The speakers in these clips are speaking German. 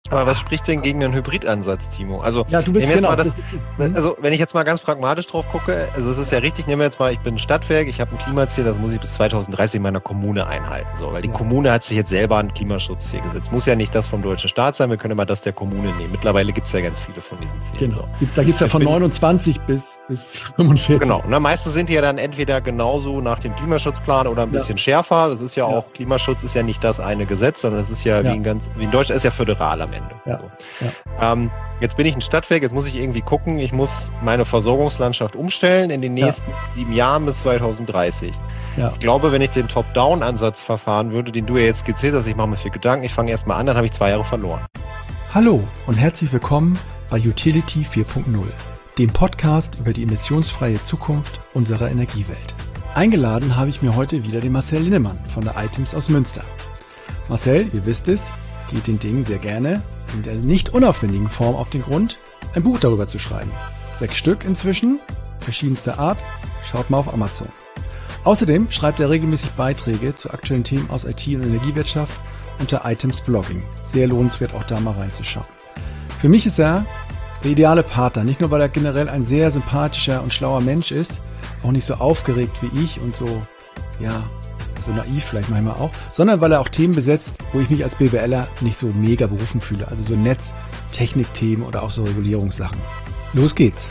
Aber was spricht denn gegen einen Hybridansatz, Timo? Also, ja, du bist genau. Genau. Also, wenn ich jetzt mal ganz pragmatisch drauf gucke, also es ist ja richtig, nehmen wir jetzt mal, ich bin ein Stadtwerk, ich habe ein Klimaziel, das muss ich bis 2030 in meiner Kommune einhalten. So, weil die Kommune hat sich jetzt selber ein Klimaschutzziel gesetzt. Muss ja nicht das vom deutschen Staat sein, wir können immer das der Kommune nehmen. Mittlerweile gibt es ja ganz viele von diesen Zielen. Genau. Da gibt es ja von 29 bis 45. Genau. Und meistens sind die ja dann entweder genauso nach dem Klimaschutzplan oder ein bisschen schärfer. Das ist ja auch, Klimaschutz ist ja nicht das eine Gesetz, sondern es ist ja, wie in Deutschland, ist ja föderal am Ende. Ja. So. Ja. Jetzt bin ich ein Stadtwerk, jetzt muss ich irgendwie gucken, ich muss meine Versorgungslandschaft umstellen in den nächsten 7 Jahren bis 2030. Ja. Ich glaube, wenn ich den Top-Down-Ansatz verfahren würde, den du ja jetzt skizziert hast, ich mache mir viel Gedanken, ich fange erstmal an, dann habe ich 2 Jahre verloren. Hallo und herzlich willkommen bei Utility 4.0, dem Podcast über die emissionsfreie Zukunft unserer Energiewelt. Eingeladen habe ich mir heute wieder den Marcel Linnemann von der iTims aus Münster. Marcel, ihr wisst es, geht den Dingen sehr gerne in der nicht unaufwendigen Form auf den Grund, ein Buch darüber zu schreiben. 6 Stück inzwischen, verschiedenster Art, schaut mal auf Amazon. Außerdem schreibt er regelmäßig Beiträge zu aktuellen Themen aus IT und Energiewirtschaft unter iTims Blogging. Sehr lohnenswert, auch da mal reinzuschauen. Für mich ist er der ideale Partner, nicht nur weil er generell ein sehr sympathischer und schlauer Mensch ist, auch nicht so aufgeregt wie ich und so naiv vielleicht manchmal auch, sondern weil er auch Themen besetzt, wo ich mich als BWLer nicht so mega berufen fühle. Also so Netz-, Technikthemen oder auch so Regulierungssachen. Los geht's.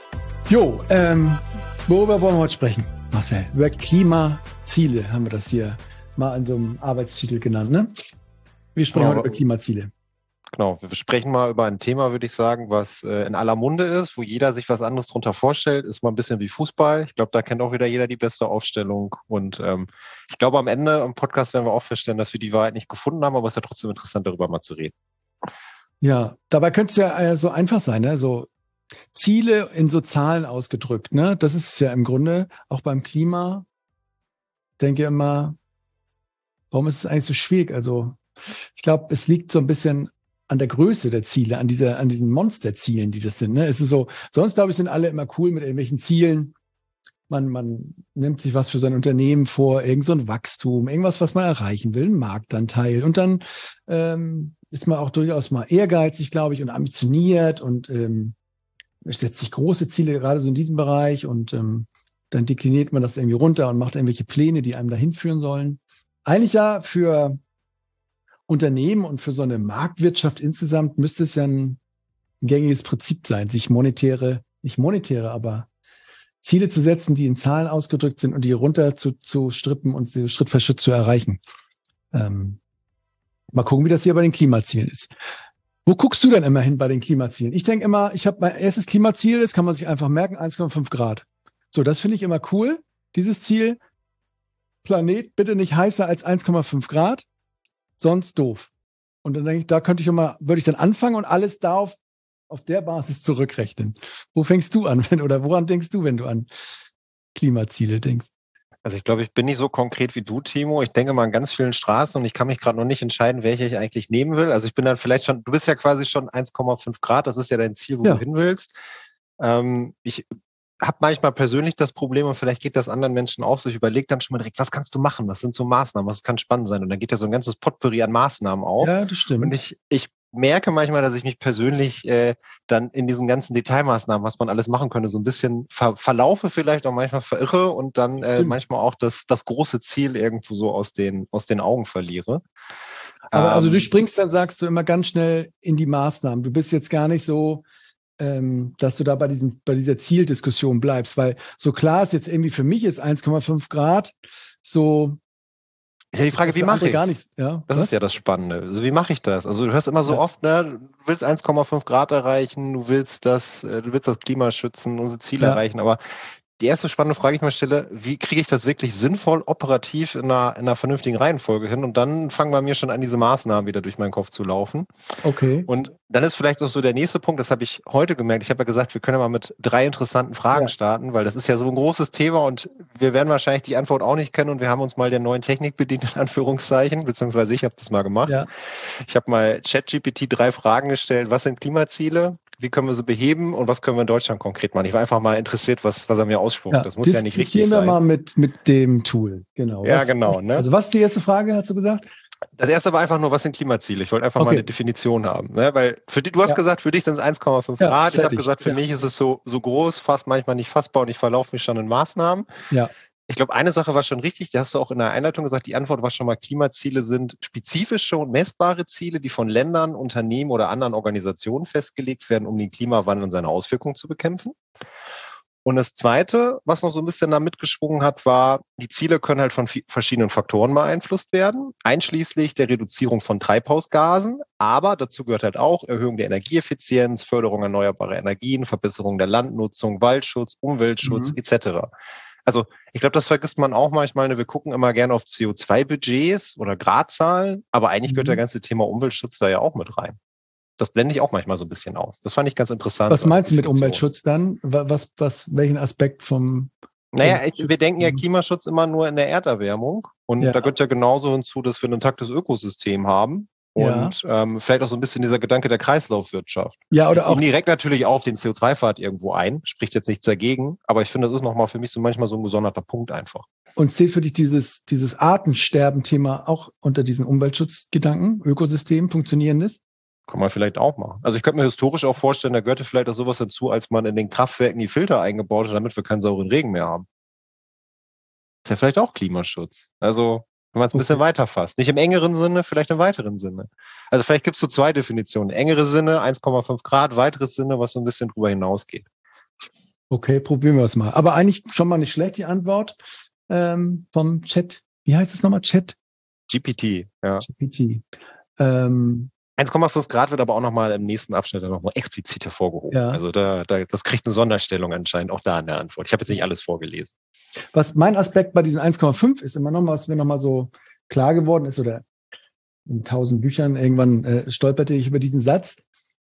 Worüber wollen wir heute sprechen, Marcel? Über Klimaziele haben wir das hier mal in so einem Arbeitstitel genannt, ne? Wir sprechen heute über Klimaziele. Genau, wir sprechen mal über ein Thema, würde ich sagen, was in aller Munde ist, wo jeder sich was anderes drunter vorstellt, ist mal ein bisschen wie Fußball. Ich glaube, da kennt auch wieder jeder die beste Aufstellung. Und ich glaube, am Ende im Podcast werden wir auch feststellen, dass wir die Wahrheit nicht gefunden haben, aber es ist ja trotzdem interessant, darüber mal zu reden. Ja, dabei könnte es ja so einfach sein, ne? So Ziele in so Zahlen ausgedrückt, ne? Das ist es ja im Grunde auch beim Klima. Ich denke immer, warum ist es eigentlich so schwierig? Also ich glaube, es liegt so ein bisschen an der Größe der Ziele, an diesen Monsterzielen, die das sind. Ne? Es ist so, sonst glaube ich, sind alle immer cool mit irgendwelchen Zielen. Man nimmt sich was für sein Unternehmen vor, irgend so ein Wachstum, irgendwas, was man erreichen will, einen Marktanteil. Und dann ist man auch durchaus mal ehrgeizig, glaube ich, und ambitioniert und setzt sich große Ziele, gerade so in diesem Bereich. Und dann dekliniert man das irgendwie runter und macht irgendwelche Pläne, die einem dahin führen sollen. Eigentlich ja für Unternehmen und für so eine Marktwirtschaft insgesamt müsste es ja ein gängiges Prinzip sein, sich aber Ziele zu setzen, die in Zahlen ausgedrückt sind und die runter zu strippen und sie Schritt für Schritt zu erreichen. Mal gucken, wie das hier bei den Klimazielen ist. Wo guckst du denn immer hin bei den Klimazielen? Ich denke immer, ich habe mein erstes Klimaziel, das kann man sich einfach merken, 1,5 Grad. So, das finde ich immer cool, dieses Ziel. Planet bitte nicht heißer als 1,5 Grad. Sonst doof. Und dann denke ich, würde ich dann anfangen und alles da auf der Basis zurückrechnen. Wo fängst du an, oder woran denkst du, wenn du an Klimaziele denkst? Also ich glaube, ich bin nicht so konkret wie du, Timo. Ich denke mal an ganz vielen Straßen und ich kann mich gerade noch nicht entscheiden, welche ich eigentlich nehmen will. Also ich bin dann vielleicht schon, du bist ja quasi schon 1,5 Grad, das ist ja dein Ziel, wo du hin willst. Ich habe manchmal persönlich das Problem und vielleicht geht das anderen Menschen auch so. Ich überlege dann schon mal direkt, was kannst du machen? Was sind so Maßnahmen? Was kann spannend sein? Und dann geht ja so ein ganzes Potpourri an Maßnahmen auf. Ja, das stimmt. Und ich merke manchmal, dass ich mich persönlich dann in diesen ganzen Detailmaßnahmen, was man alles machen könnte, so ein bisschen verlaufe, vielleicht auch manchmal verirre und dann manchmal auch das große Ziel irgendwo so aus den Augen verliere. Aber also du springst dann, sagst du, immer ganz schnell in die Maßnahmen. Du bist jetzt gar nicht so, dass du da bei dieser Zieldiskussion bleibst, weil so klar ist jetzt irgendwie für mich ist 1,5 Grad so. Ist ja die Frage, wie mache ich es? Ja, das ist ja das Spannende. Also wie mache ich das? Also du hörst immer so oft, ne, du willst 1,5 Grad erreichen, du willst das Klima schützen, unsere Ziele erreichen, aber die erste spannende Frage, die ich mir stelle, wie kriege ich das wirklich sinnvoll, operativ in einer vernünftigen Reihenfolge hin? Und dann fangen bei mir schon an, diese Maßnahmen wieder durch meinen Kopf zu laufen. Okay. Und dann ist vielleicht auch so der nächste Punkt, das habe ich heute gemerkt. Ich habe ja gesagt, wir können ja mal mit 3 interessanten Fragen starten, weil das ist ja so ein großes Thema und wir werden wahrscheinlich die Antwort auch nicht kennen und wir haben uns mal der neuen Technik bedient, in Anführungszeichen, beziehungsweise ich habe das mal gemacht. Ja. Ich habe mal ChatGPT 3 Fragen gestellt. Was sind Klimaziele? Wie können wir sie beheben und was können wir in Deutschland konkret machen? Ich war einfach mal interessiert, was er mir ausspuckt. Ja, das muss ja nicht richtig sein. Diskutieren wir mal mit dem Tool. Genau. Ja, genau. Ne? Also was ist die erste Frage, hast du gesagt? Das erste war einfach nur, was sind Klimaziele? Ich wollte einfach mal eine Definition haben. Ne? Weil du hast gesagt, für dich sind es 1,5 Grad. Ich habe gesagt, für mich ist es so groß, fast manchmal nicht fassbar und ich verlaufe mich schon in Maßnahmen. Ja. Ich glaube, eine Sache war schon richtig, die hast du auch in der Einleitung gesagt, die Antwort war schon mal, Klimaziele sind spezifische und messbare Ziele, die von Ländern, Unternehmen oder anderen Organisationen festgelegt werden, um den Klimawandel und seine Auswirkungen zu bekämpfen. Und das Zweite, was noch so ein bisschen da mitgeschwungen hat, war, die Ziele können halt von verschiedenen Faktoren beeinflusst werden, einschließlich der Reduzierung von Treibhausgasen. Aber dazu gehört halt auch Erhöhung der Energieeffizienz, Förderung erneuerbarer Energien, Verbesserung der Landnutzung, Waldschutz, Umweltschutz etc. Also ich glaube, das vergisst man auch manchmal. Ne? Wir gucken immer gerne auf CO2-Budgets oder Gradzahlen, aber eigentlich gehört das ganze Thema Umweltschutz da ja auch mit rein. Das blende ich auch manchmal so ein bisschen aus. Das fand ich ganz interessant. Was meinst du mit Umweltschutz dann? Welchen Aspekt vom... Naja, wir denken ja Klimaschutz immer nur in der Erderwärmung. Und da gehört ja genauso hinzu, dass wir ein intaktes Ökosystem haben. Und vielleicht auch so ein bisschen dieser Gedanke der Kreislaufwirtschaft. Ja, oder auch direkt natürlich auch auf den CO2-Pfad irgendwo ein. Spricht jetzt nichts dagegen. Aber ich finde, das ist nochmal für mich so manchmal so ein gesonderter Punkt einfach. Und zählt für dich dieses Artensterben-Thema auch unter diesen Umweltschutzgedanken, Ökosystem, funktionierendes? Kann man vielleicht auch machen. Also ich könnte mir historisch auch vorstellen, da gehörte vielleicht auch sowas dazu, als man in den Kraftwerken die Filter eingebaut hat, damit wir keinen sauren Regen mehr haben. Das ist ja vielleicht auch Klimaschutz. Also wenn man es ein bisschen weiter fasst. Nicht im engeren Sinne, vielleicht im weiteren Sinne. Also vielleicht gibt es so zwei Definitionen. Engere Sinne, 1,5 Grad, weiteres Sinne, was so ein bisschen drüber hinausgeht. Okay, probieren wir es mal. Aber eigentlich schon mal nicht schlecht, die Antwort vom Chat. Wie heißt es nochmal? Chat? GPT, ja. GPT. 1,5 Grad wird aber auch nochmal im nächsten Abschnitt nochmal explizit hervorgehoben. Ja. Also das kriegt eine Sonderstellung anscheinend auch da in der Antwort. Ich habe jetzt nicht alles vorgelesen. Was mein Aspekt bei diesen 1,5 ist immer nochmal, was mir nochmal so klar geworden ist, oder in 1000 Büchern irgendwann stolperte ich über diesen Satz.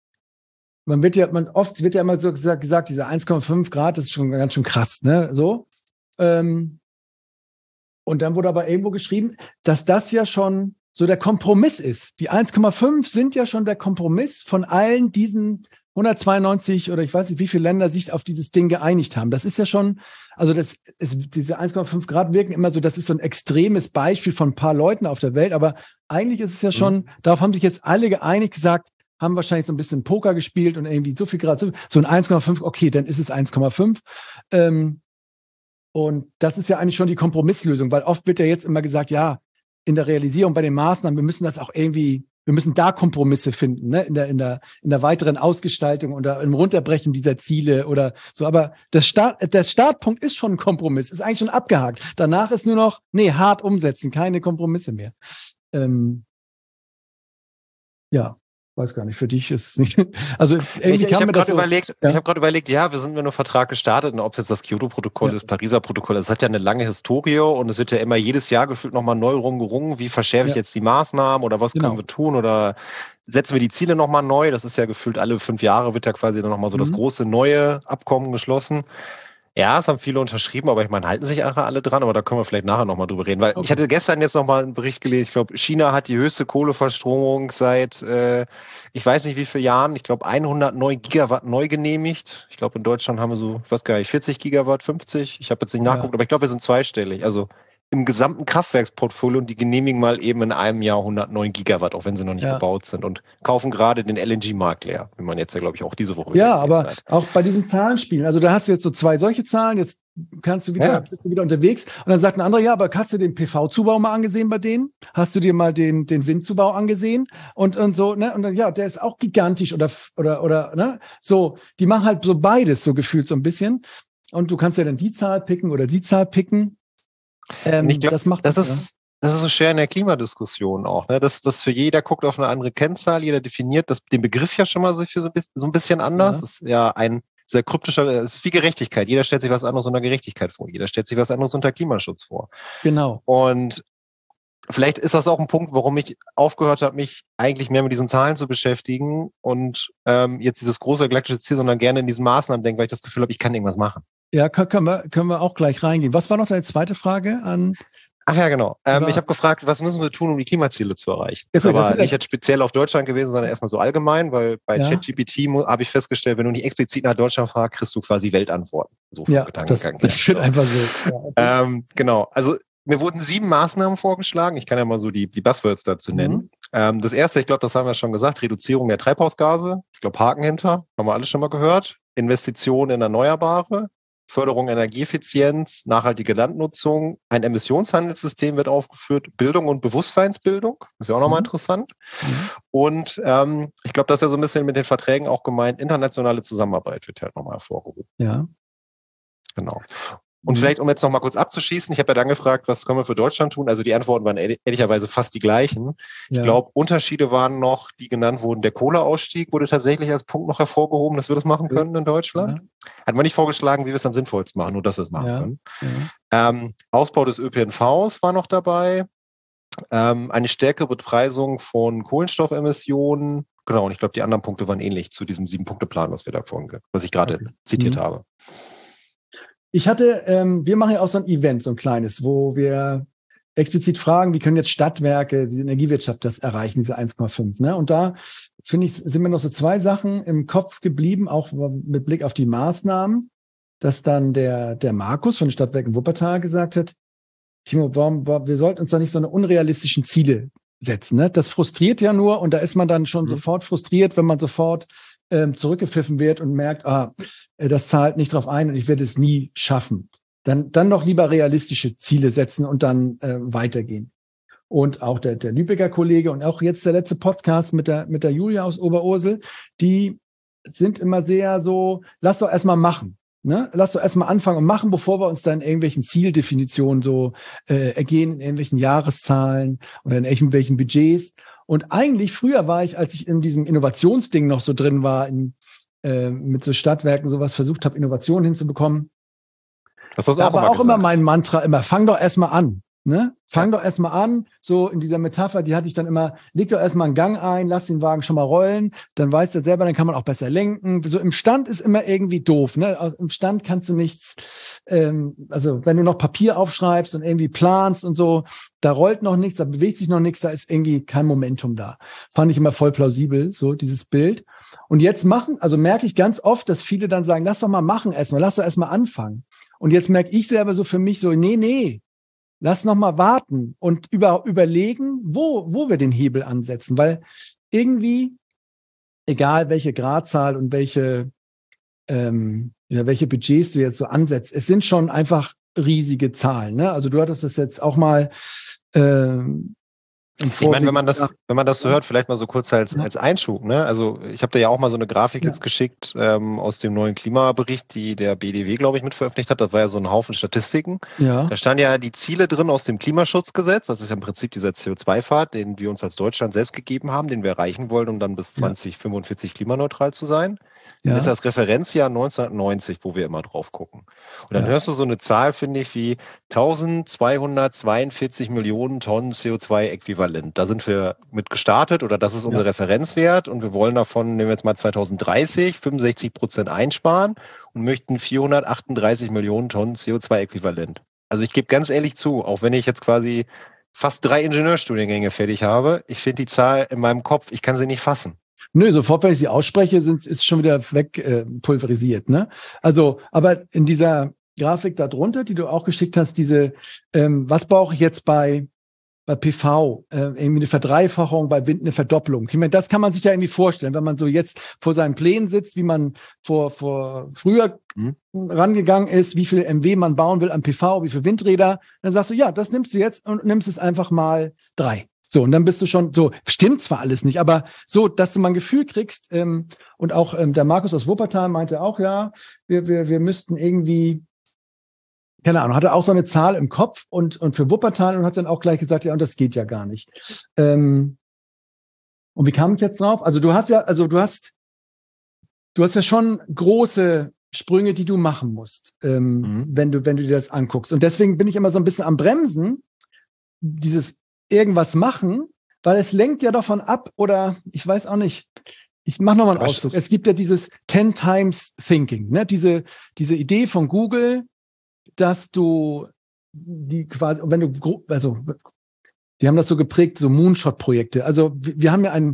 Oft wird ja immer so gesagt, diese 1,5 Grad, das ist schon ganz schön krass, ne? So. Und dann wurde aber irgendwo geschrieben, dass das ja schon so der Kompromiss ist. Die 1,5 sind ja schon der Kompromiss von allen diesen 192 oder ich weiß nicht, wie viele Länder sich auf dieses Ding geeinigt haben. Das ist ja schon, also diese 1,5 Grad wirken immer so, das ist so ein extremes Beispiel von ein paar Leuten auf der Welt, aber eigentlich ist es ja schon, darauf haben sich jetzt alle geeinigt, gesagt, haben wahrscheinlich so ein bisschen Poker gespielt und irgendwie so viel Grad, so ein 1,5, okay, dann ist es 1,5. Und das ist ja eigentlich schon die Kompromisslösung, weil oft wird ja jetzt immer gesagt, ja, in der Realisierung bei den Maßnahmen, wir müssen das auch irgendwie, wir müssen da Kompromisse finden, ne? in der weiteren Ausgestaltung oder im Runterbrechen dieser Ziele oder so. Aber der Startpunkt ist schon ein Kompromiss, ist eigentlich schon abgehakt. Danach ist nur noch, hart umsetzen, keine Kompromisse mehr. Ja. Weiß gar nicht, für dich ist es nicht. Also irgendwie ich habe gerade überlegt, wir sind mit einem Vertrag gestartet, und ob es jetzt das Kyoto-Protokoll ist, Pariser Protokoll, das hat ja eine lange Historie und es wird ja immer jedes Jahr gefühlt nochmal neu rumgerungen, wie verschärfe ich jetzt die Maßnahmen oder was können wir tun oder setzen wir die Ziele nochmal neu. Das ist ja gefühlt alle 5 Jahre wird ja quasi dann nochmal so das große neue Abkommen geschlossen. Ja, es haben viele unterschrieben, aber ich meine, halten sich alle dran, aber da können wir vielleicht nachher nochmal drüber reden, weil ich hatte gestern jetzt nochmal einen Bericht gelesen, ich glaube, China hat die höchste Kohleverstromung seit, ich weiß nicht wie viele Jahren, ich glaube 109 Gigawatt neu genehmigt. Ich glaube, in Deutschland haben wir so, ich weiß gar nicht, 40 Gigawatt, 50, ich habe jetzt nicht nachgeguckt, aber ich glaube, wir sind zweistellig, also im gesamten Kraftwerksportfolio und die genehmigen mal eben in einem Jahr 109 Gigawatt, auch wenn sie noch nicht gebaut sind und kaufen gerade den LNG-Markt leer, wie man jetzt ja, glaube ich, auch diese Woche aber hat. Auch bei diesem Zahlenspielen, also da hast du jetzt so 2 solche Zahlen, jetzt bist du wieder unterwegs und dann sagt ein anderer, aber hast du den PV-Zubau mal angesehen bei denen? Hast du dir mal den Windzubau angesehen? Und so, ne? Und dann, der ist auch gigantisch oder, ne? So, die machen halt so beides, so gefühlt so ein bisschen. Und du kannst ja dann die Zahl picken oder die Zahl picken. Ich glaub, das ist so schwer in der Klimadiskussion auch, ne? Dass für jeder guckt auf eine andere Kennzahl, jeder definiert den Begriff ja schon mal so ein bisschen anders. Das ist ja ein sehr kryptischer, es ist wie Gerechtigkeit. Jeder stellt sich was anderes unter Gerechtigkeit vor. Jeder stellt sich was anderes unter Klimaschutz vor. Genau. Und vielleicht ist das auch ein Punkt, warum ich aufgehört habe, mich eigentlich mehr mit diesen Zahlen zu beschäftigen und jetzt dieses große galaktische Ziel, sondern gerne in diesen Maßnahmen denke, weil ich das Gefühl habe, ich kann irgendwas machen. Ja, können wir auch gleich reingehen. Was war noch deine zweite Frage an? Ach ja, genau. Ich habe gefragt, was müssen wir tun, um die Klimaziele zu erreichen? Das war nicht jetzt speziell auf Deutschland gewesen, sondern erstmal so allgemein, weil bei ChatGPT habe ich festgestellt, wenn du nicht explizit nach Deutschland fragst, kriegst du quasi Weltantworten. So das wird einfach so. Genau. Also Mir wurden 7 Maßnahmen vorgeschlagen. Ich kann ja mal so die Buzzwords dazu nennen. Das erste, ich glaube, das haben wir schon gesagt, Reduzierung der Treibhausgase. Ich glaube, Haken hinter, haben wir alle schon mal gehört. Investitionen in Erneuerbare, Förderung Energieeffizienz, nachhaltige Landnutzung, ein Emissionshandelssystem wird aufgeführt, Bildung und Bewusstseinsbildung, ist ja auch nochmal interessant. Und ich glaube, das ist ja so ein bisschen mit den Verträgen auch gemeint, internationale Zusammenarbeit wird halt nochmal hervorgehoben. Ja. Genau. Und vielleicht, um jetzt noch mal kurz abzuschließen, ich habe ja dann gefragt, was können wir für Deutschland tun? Also die Antworten waren ehrlicherweise fast die gleichen. Ich glaube, Unterschiede waren noch, die genannt wurden. Der Kohleausstieg wurde tatsächlich als Punkt noch hervorgehoben, dass wir das machen können in Deutschland. Hat man nicht vorgeschlagen, wie wir es am sinnvollsten machen, nur dass wir es machen können. Ausbau des ÖPNVs war noch dabei. Eine stärkere Bepreisung von Kohlenstoffemissionen. Genau, und ich glaube, die anderen Punkte waren ähnlich zu diesem 7-Punkte-Plan, was ich gerade zitiert habe. Ich hatte, wir machen ja auch so ein Event, so ein kleines, wo wir explizit fragen, wie können jetzt Stadtwerke, diese Energiewirtschaft das erreichen, diese 1,5. Ne? Und da, finde ich, sind mir noch so 2 Sachen im Kopf geblieben, auch mit Blick auf die Maßnahmen, dass dann der Markus von den Stadtwerken Wuppertal gesagt hat, Timo, wir sollten uns da nicht so eine unrealistischen Ziele setzen. Ne? Das frustriert ja nur und da ist man dann schon sofort frustriert, wenn man sofort zurückgepfiffen wird und merkt, das zahlt nicht drauf ein und ich werde es nie schaffen. Dann doch lieber realistische Ziele setzen und dann weitergehen. Und auch der Lübecker Kollege und auch jetzt der letzte Podcast mit der Julia aus Oberursel, die sind immer sehr so, lass doch erstmal machen. Ne? Lass doch erstmal anfangen und machen, bevor wir uns dann in irgendwelchen Zieldefinitionen so ergehen, in irgendwelchen Jahreszahlen oder in irgendwelchen Budgets. Und eigentlich früher war ich, als ich in diesem Innovationsding noch so drin war, mit so Stadtwerken sowas versucht habe, Innovationen hinzubekommen. Das hast du da war auch immer mein Mantra, fang doch erstmal an. Ne? Fang doch erstmal an, so in dieser Metapher, die hatte ich dann immer, leg doch erstmal einen Gang ein, lass den Wagen schon mal rollen, dann weiß der selber, dann kann man auch besser lenken. So im Stand ist immer irgendwie doof, ne? Im Stand kannst du nichts, also wenn du noch Papier aufschreibst und irgendwie planst und so, da rollt noch nichts, da bewegt sich noch nichts, da ist irgendwie kein Momentum da. Fand ich immer voll plausibel, so dieses Bild. Und jetzt merke ich ganz oft, dass viele dann sagen, lass doch mal machen erstmal, lass doch erstmal anfangen. Und jetzt merke ich selber so für mich so, nee, lass noch mal warten und überlegen, wo wir den Hebel ansetzen, weil irgendwie, egal welche Gradzahl und welche Budgets du jetzt so ansetzt, es sind schon einfach riesige Zahlen. Ne? Also du hattest das jetzt auch mal ich meine, wenn man das so hört, vielleicht mal so kurz als Einschub, ne? Also ich habe da ja auch mal so eine Grafik jetzt geschickt aus dem neuen Klimabericht, die der BDW, glaube ich, mit veröffentlicht hat. Das war ja so ein Haufen Statistiken. Ja. Da standen ja die Ziele drin aus dem Klimaschutzgesetz. Das ist ja im Prinzip dieser CO2-Pfad, den wir uns als Deutschland selbst gegeben haben, den wir erreichen wollen, um dann bis 2045 klimaneutral zu sein. Das ist das Referenzjahr 1990, wo wir immer drauf gucken. Und dann hörst du so eine Zahl, finde ich, wie 1242 Millionen Tonnen CO2-Äquivalent. Da sind wir mit gestartet oder das ist unser Referenzwert und wir wollen davon, nehmen wir jetzt mal 2030, 65% einsparen und möchten 438 Millionen Tonnen CO2-Äquivalent. Also ich gebe ganz ehrlich zu, auch wenn ich jetzt quasi fast 3 Ingenieurstudiengänge fertig habe, ich finde die Zahl in meinem Kopf, ich kann sie nicht fassen. Nö, sofort, wenn ich sie ausspreche, ist schon wieder pulverisiert, ne? Also, aber in dieser Grafik da drunter, die du auch geschickt hast, was brauche ich jetzt bei PV, irgendwie eine Verdreifachung, bei Wind eine Verdoppelung. Ich meine, das kann man sich ja irgendwie vorstellen, wenn man so jetzt vor seinen Plänen sitzt, wie man früher rangegangen ist, wie viel MW man bauen will an PV, wie viel Windräder, dann sagst du, ja, das nimmst du jetzt und nimmst es einfach mal 3. So, und dann bist du schon so, stimmt zwar alles nicht, aber so, dass du mal ein Gefühl kriegst, und auch der Markus aus Wuppertal meinte auch, ja, wir müssten irgendwie, keine Ahnung, hatte auch so eine Zahl im Kopf und für Wuppertal und hat dann auch gleich gesagt, ja, und das geht ja gar nicht. Und wie kam ich jetzt drauf? Also du hast ja schon große Sprünge, die du machen musst, wenn du dir das anguckst. Und deswegen bin ich immer so ein bisschen am Bremsen, dieses irgendwas machen, weil es lenkt ja davon ab oder ich weiß auch nicht. Ich mache nochmal einen Ausflug. Es gibt ja dieses 10 Times Thinking, ne? Diese Idee von Google, dass du die quasi, die haben das so geprägt, so Moonshot-Projekte. Also wir haben ja ein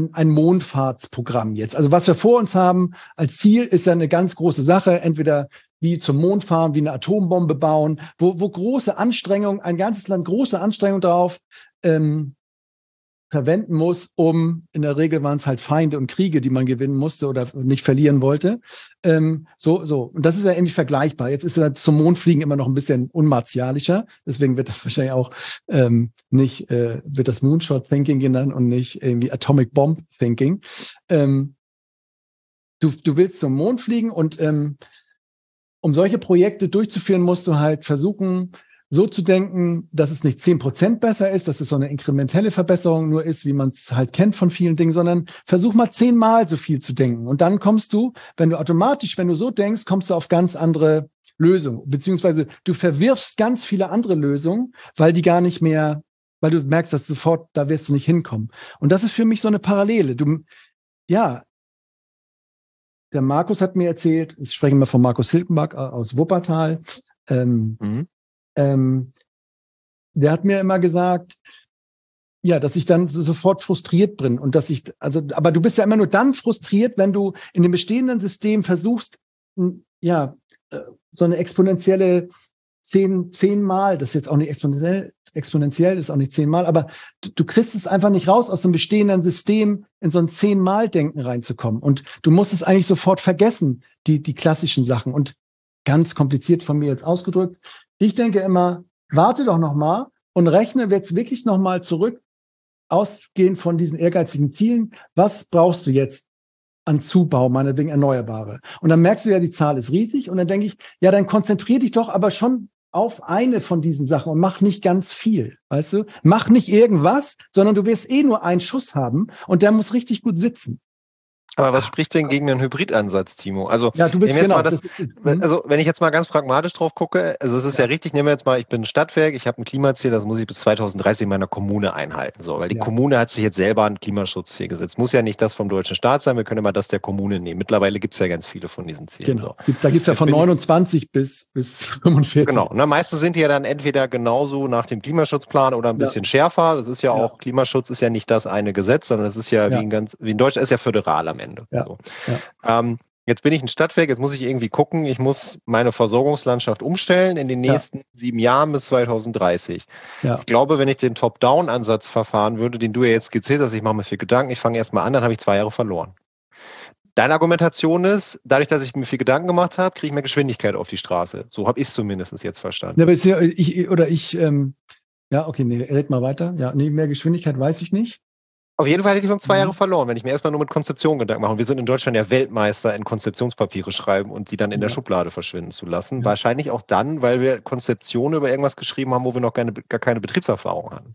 Mondfahrtsprogramm jetzt. Also was wir vor uns haben als Ziel ist ja eine ganz große Sache. Entweder wie zum Mond fahren, wie eine Atombombe bauen, wo große Anstrengungen, ein ganzes Land große Anstrengungen darauf verwenden muss, in der Regel waren es halt Feinde und Kriege, die man gewinnen musste oder nicht verlieren wollte. So. Und das ist ja irgendwie vergleichbar. Jetzt ist ja zum Mondfliegen immer noch ein bisschen unmartialischer. Deswegen wird das wahrscheinlich auch wird das Moonshot Thinking genannt und nicht irgendwie Atomic Bomb Thinking. Du willst zum Mond fliegen und um solche Projekte durchzuführen, musst du halt versuchen, so zu denken, dass es nicht 10% besser ist, dass es so eine inkrementelle Verbesserung nur ist, wie man es halt kennt von vielen Dingen, sondern versuch mal 10-mal so viel zu denken. Und dann kommst du, wenn du so denkst, kommst du auf ganz andere Lösungen. Beziehungsweise du verwirfst ganz viele andere Lösungen, weil die gar nicht mehr, weil du merkst, dass sofort, da wirst du nicht hinkommen. Und das ist für mich so eine Parallele. Der Markus hat mir erzählt, ich spreche mal von Markus Hilkenbach aus Wuppertal, der hat mir immer gesagt, dass ich dann sofort frustriert bin und aber du bist ja immer nur dann frustriert, wenn du in dem bestehenden System versuchst, so eine exponentielle 10-mal, das ist jetzt auch nicht exponentiell ist auch nicht 10-mal, aber du kriegst es einfach nicht raus, aus dem bestehenden System in so ein 10-mal-Denken reinzukommen. Und du musst es eigentlich sofort vergessen, die klassischen Sachen. Und ganz kompliziert von mir jetzt ausgedrückt, ich denke immer, warte doch noch mal und rechne jetzt wirklich noch mal zurück, ausgehend von diesen ehrgeizigen Zielen. Was brauchst du jetzt an Zubau, meinetwegen Erneuerbare? Und dann merkst du ja, die Zahl ist riesig. Und dann denke ich, dann konzentrier dich doch aber schon auf eine von diesen Sachen und mach nicht ganz viel, weißt du? Mach nicht irgendwas, sondern du wirst nur einen Schuss haben und der muss richtig gut sitzen. Aber was spricht denn gegen einen Hybridansatz, Timo? Also, du bist wenn ich jetzt mal ganz pragmatisch drauf gucke, also es ist ja richtig, nehmen wir jetzt mal, ich bin ein Stadtwerk, ich habe ein Klimaziel, das muss ich bis 2030 in meiner Kommune einhalten, weil die Kommune hat sich jetzt selber ein Klimaschutzziel gesetzt. Muss ja nicht das vom deutschen Staat sein, wir können immer das der Kommune nehmen. Mittlerweile gibt es ja ganz viele von diesen Zielen. Genau. Da gibt es ja von 29 bis 45. Genau, meistens sind die ja dann entweder genauso nach dem Klimaschutzplan oder ein bisschen schärfer. Das ist ja auch, Klimaschutz ist ja nicht das eine Gesetz, sondern das ist ja wie in Deutschland, ist ja föderal am Ende. Jetzt bin ich ein Stadtwerk, jetzt muss ich irgendwie gucken, ich muss meine Versorgungslandschaft umstellen in den nächsten 7 Jahren bis 2030. Ich glaube, wenn ich den Top-Down-Ansatz verfahren würde, den du ja jetzt skizziert hast, ich mache mir viel Gedanken, ich fange erstmal an, dann habe ich 2 Jahre verloren. Deine Argumentation ist, dadurch, dass ich mir viel Gedanken gemacht habe, kriege ich mehr Geschwindigkeit auf die Straße. So habe ich es zumindest jetzt verstanden. Red mal weiter. Mehr Geschwindigkeit weiß ich nicht. Auf jeden Fall hätte ich so 2 Jahre verloren, wenn ich mir erstmal nur mit Konzeption Gedanken mache. Und wir sind in Deutschland ja Weltmeister in Konzeptionspapiere schreiben und die dann in der Schublade verschwinden zu lassen. Wahrscheinlich auch dann, weil wir Konzeptionen über irgendwas geschrieben haben, wo wir noch gar keine Betriebserfahrung hatten.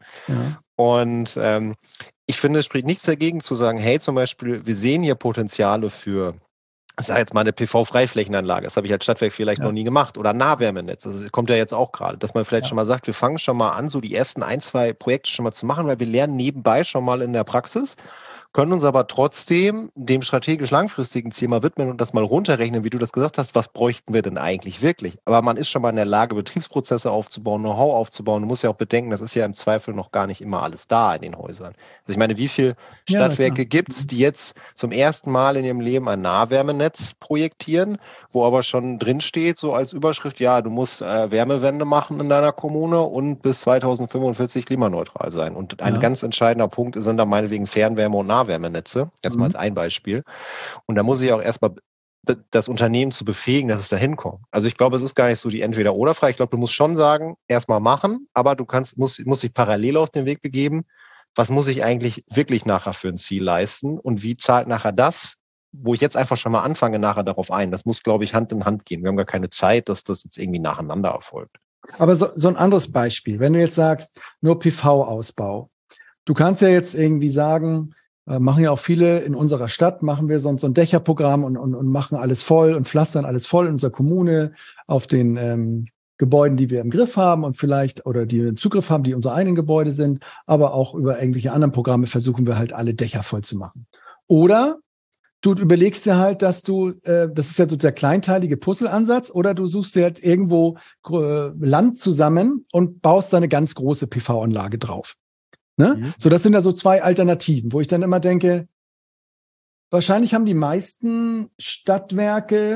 Und ich finde, es spricht nichts dagegen zu sagen, hey, zum Beispiel, wir sehen hier Potenziale für, ich sage jetzt mal, eine PV-Freiflächenanlage. Das habe ich als Stadtwerk vielleicht noch nie gemacht. Oder Nahwärmenetz. Das kommt ja jetzt auch gerade. Dass man vielleicht schon mal sagt, wir fangen schon mal an, so die ersten 1-2 Projekte schon mal zu machen, weil wir lernen nebenbei schon mal in der Praxis, können uns aber trotzdem dem strategisch langfristigen Ziel mal widmen und das mal runterrechnen, wie du das gesagt hast, was bräuchten wir denn eigentlich wirklich? Aber man ist schon mal in der Lage, Betriebsprozesse aufzubauen, Know-how aufzubauen. Du musst ja auch bedenken, das ist ja im Zweifel noch gar nicht immer alles da in den Häusern. Also ich meine, wie viele Stadtwerke gibt es, die jetzt zum ersten Mal in ihrem Leben ein Nahwärmenetz projektieren, wo aber schon drinsteht, so als Überschrift, du musst Wärmewende machen in deiner Kommune und bis 2045 klimaneutral sein. Und ein ganz entscheidender Punkt sind da meinetwegen Fernwärme und Nahwärmenetze, jetzt mal als ein Beispiel. Und da muss ich auch erstmal das Unternehmen zu befähigen, dass es da hinkommt. Also ich glaube, es ist gar nicht so die Entweder-oder-Frage. Ich glaube, du musst schon sagen, erstmal machen, aber du musst dich parallel auf den Weg begeben. Was muss ich eigentlich wirklich nachher für ein Ziel leisten und wie zahlt nachher das, wo ich jetzt einfach schon mal anfange, nachher darauf ein. Das muss, glaube ich, Hand in Hand gehen. Wir haben gar keine Zeit, dass das jetzt irgendwie nacheinander erfolgt. Aber so ein anderes Beispiel, wenn du jetzt sagst, nur PV-Ausbau. Du kannst ja jetzt irgendwie sagen, machen ja auch viele in unserer Stadt, machen wir so ein Dächerprogramm und machen alles voll und pflastern alles voll in unserer Kommune auf den Gebäuden, die wir im Griff haben und vielleicht oder die wir im Zugriff haben, die unsere eigenen Gebäude sind, aber auch über irgendwelche anderen Programme versuchen wir halt alle Dächer voll zu machen. Oder du überlegst dir halt, dass du, das ist ja so der kleinteilige Puzzleansatz, oder du suchst dir halt irgendwo Land zusammen und baust da eine ganz große PV-Anlage drauf. Ne? So, das sind ja so 2 Alternativen, wo ich dann immer denke, wahrscheinlich haben die meisten Stadtwerke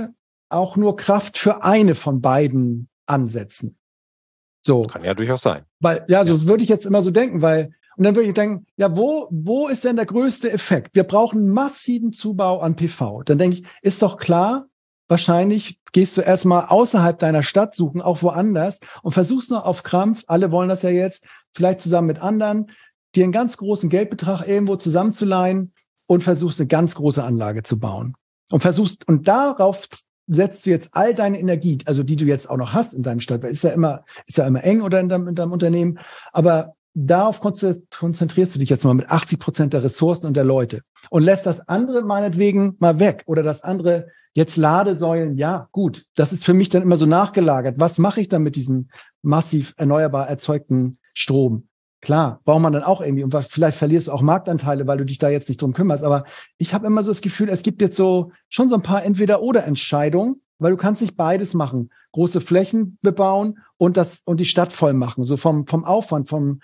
auch nur Kraft für eine von beiden Ansätzen. So. Kann ja durchaus sein. Weil, so würde ich jetzt immer so denken, und dann würde ich denken, ja, wo ist denn der größte Effekt? Wir brauchen massiven Zubau an PV. Dann denke ich, ist doch klar, wahrscheinlich gehst du erstmal außerhalb deiner Stadt suchen, auch woanders, und versuchst nur auf Krampf, alle wollen das ja jetzt, vielleicht zusammen mit anderen, dir einen ganz großen Geldbetrag irgendwo zusammenzuleihen und versuchst eine ganz große Anlage zu bauen. Und darauf setzt du jetzt all deine Energie, also die du jetzt auch noch hast in deinem Stadt, weil ist ja immer eng oder in deinem Unternehmen, aber darauf konzentrierst du dich jetzt mal mit 80% der Ressourcen und der Leute und lässt das andere meinetwegen mal weg oder das andere jetzt Ladesäulen. Ja, gut, das ist für mich dann immer so nachgelagert. Was mache ich dann mit diesem massiv erneuerbar erzeugten Strom? Klar, braucht man dann auch irgendwie und vielleicht verlierst du auch Marktanteile, weil du dich da jetzt nicht drum kümmerst. Aber ich habe immer so das Gefühl, es gibt jetzt schon so ein paar Entweder-oder-Entscheidungen, weil du kannst nicht beides machen. Große Flächen bebauen und die Stadt voll machen. So vom Aufwand, von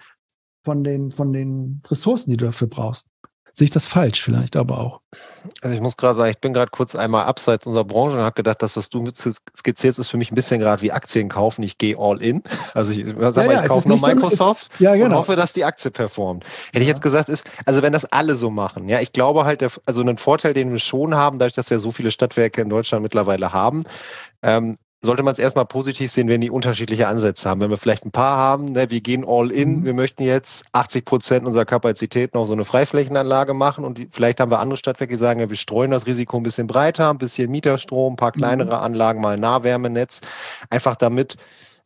den Ressourcen, die du dafür brauchst. Sehe ich das falsch vielleicht, aber auch. Also ich muss gerade sagen, ich bin gerade kurz einmal abseits unserer Branche und habe gedacht, dass was du skizzierst, ist für mich ein bisschen gerade wie Aktien kaufen. Ich gehe all in. Also ich kaufe nur Microsoft und hoffe, dass die Aktie performt. Hätte ich jetzt gesagt, also wenn das alle so machen, ja, ich glaube halt, also einen Vorteil, den wir schon haben, dadurch, dass wir so viele Stadtwerke in Deutschland mittlerweile haben, sollte man es erstmal positiv sehen, wenn die unterschiedliche Ansätze haben. Wenn wir vielleicht ein paar haben, wir gehen all in, wir möchten jetzt 80% unserer Kapazitäten auf so eine Freiflächenanlage machen und vielleicht haben wir andere Stadtwerke, die sagen, wir streuen das Risiko ein bisschen breiter, ein bisschen Mieterstrom, ein paar kleinere Anlagen, mal ein Nahwärmenetz, einfach damit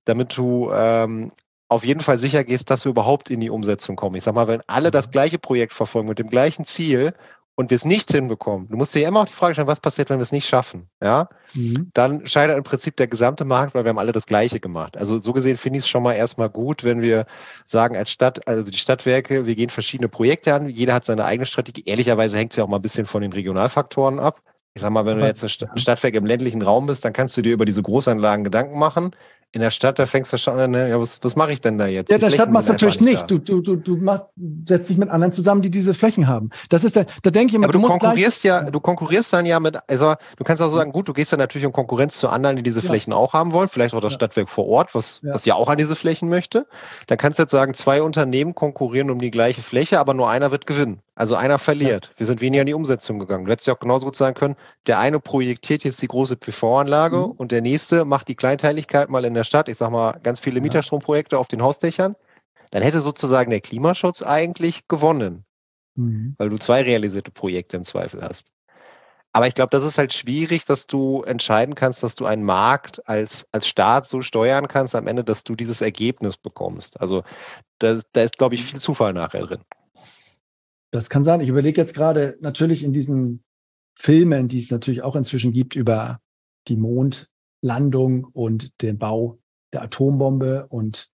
du auf jeden Fall sicher gehst, dass wir überhaupt in die Umsetzung kommen. Ich sag mal, wenn alle das gleiche Projekt verfolgen mit dem gleichen Ziel, und wir es nicht hinbekommen, du musst dir ja immer auch die Frage stellen, was passiert, wenn wir es nicht schaffen, ja? Dann scheitert im Prinzip der gesamte Markt, weil wir haben alle das Gleiche gemacht. Also so gesehen finde ich es schon mal erstmal gut, wenn wir sagen als Stadt, also die Stadtwerke, wir gehen verschiedene Projekte an, jeder hat seine eigene Strategie. Ehrlicherweise hängt es ja auch mal ein bisschen von den Regionalfaktoren ab. Ich sag mal, wenn du jetzt ein Stadtwerk im ländlichen Raum bist, dann kannst du dir über diese Großanlagen Gedanken machen. In der Stadt, da fängst du schon an, ja, was mache ich denn da jetzt? Ja, in der Stadt machst du natürlich nicht. Du setzt dich mit anderen zusammen, die diese Flächen haben. Das ist da denke ich immer, aber du konkurrierst dann ja mit, also du kannst auch sagen, gut, du gehst dann natürlich in Konkurrenz zu anderen, die diese Flächen auch haben wollen, vielleicht auch das Stadtwerk vor Ort, was ja auch an diese Flächen möchte. Dann kannst du jetzt sagen, 2 Unternehmen konkurrieren um die gleiche Fläche, aber nur einer wird gewinnen. Also einer verliert. Ja. Wir sind weniger in die Umsetzung gegangen. Du hättest ja auch genauso gut sagen können, der eine projektiert jetzt die große PV-Anlage und der nächste macht die Kleinteiligkeit mal in der Stadt. Ich sag mal, ganz viele Mieterstromprojekte auf den Hausdächern. Dann hätte sozusagen der Klimaschutz eigentlich gewonnen, weil du 2 realisierte Projekte im Zweifel hast. Aber ich glaube, das ist halt schwierig, dass du entscheiden kannst, dass du einen Markt als Staat so steuern kannst am Ende, dass du dieses Ergebnis bekommst. Also da ist, glaube ich, viel Zufall nachher drin. Das kann sein. Ich überlege jetzt gerade natürlich in diesen Filmen, die es natürlich auch inzwischen gibt, über die Mondlandung und den Bau der Atombombe. Und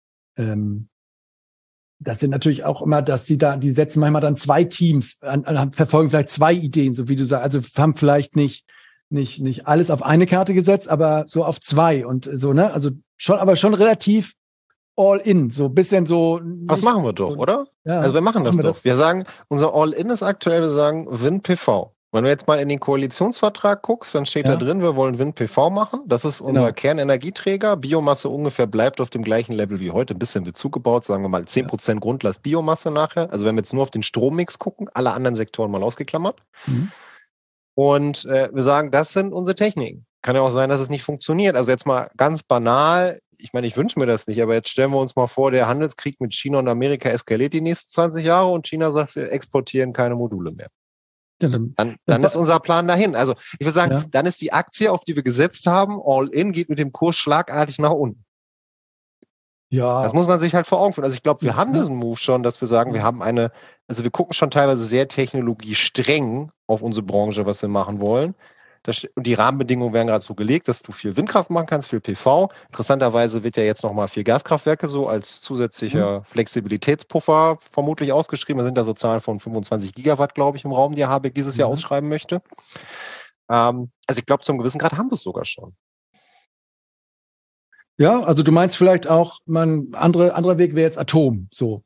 das sind natürlich auch immer, dass die setzen manchmal dann 2 Teams, verfolgen vielleicht 2 Ideen, so wie du sagst. Also haben vielleicht nicht alles auf eine Karte gesetzt, aber so auf 2 und so, ne? Also schon relativ All-in, so ein bisschen so. Das machen wir doch, oder? Ja, also wir machen das doch. Wir sagen, unser All-in ist aktuell, wir sagen Wind-PV. Wenn du jetzt mal in den Koalitionsvertrag guckst, dann steht da drin, wir wollen Wind-PV machen. Das ist unser Kernenergieträger. Biomasse ungefähr bleibt auf dem gleichen Level wie heute. Ein bisschen wird zugebaut, sagen wir mal 10% Grundlast Biomasse nachher. Also wenn wir jetzt nur auf den Strommix gucken, alle anderen Sektoren mal ausgeklammert. Und wir sagen, das sind unsere Techniken. Kann ja auch sein, dass es nicht funktioniert. Also jetzt mal ganz banal, ich meine, ich wünsche mir das nicht, aber jetzt stellen wir uns mal vor, der Handelskrieg mit China und Amerika eskaliert die nächsten 20 Jahre und China sagt, wir exportieren keine Module mehr. Dann ist unser Plan dahin. Also ich würde sagen, dann ist die Aktie, auf die wir gesetzt haben, All-in, geht mit dem Kurs schlagartig nach unten. Ja. Das muss man sich halt vor Augen führen. Also ich glaube, wir haben diesen Move schon, dass wir sagen, wir haben wir gucken schon teilweise sehr technologiestreng auf unsere Branche, was wir machen wollen. Und die Rahmenbedingungen werden gerade so gelegt, dass du viel Windkraft machen kannst, viel PV. Interessanterweise wird ja jetzt nochmal 4 Gaskraftwerke so als zusätzlicher Flexibilitätspuffer vermutlich ausgeschrieben. Da sind da so Zahlen von 25 Gigawatt, glaube ich, im Raum, die Habeck dieses Jahr ausschreiben möchte. Also ich glaube, zum gewissen Grad haben wir es sogar schon. Ja, also du meinst vielleicht auch, anderer Weg wäre jetzt Atom, so.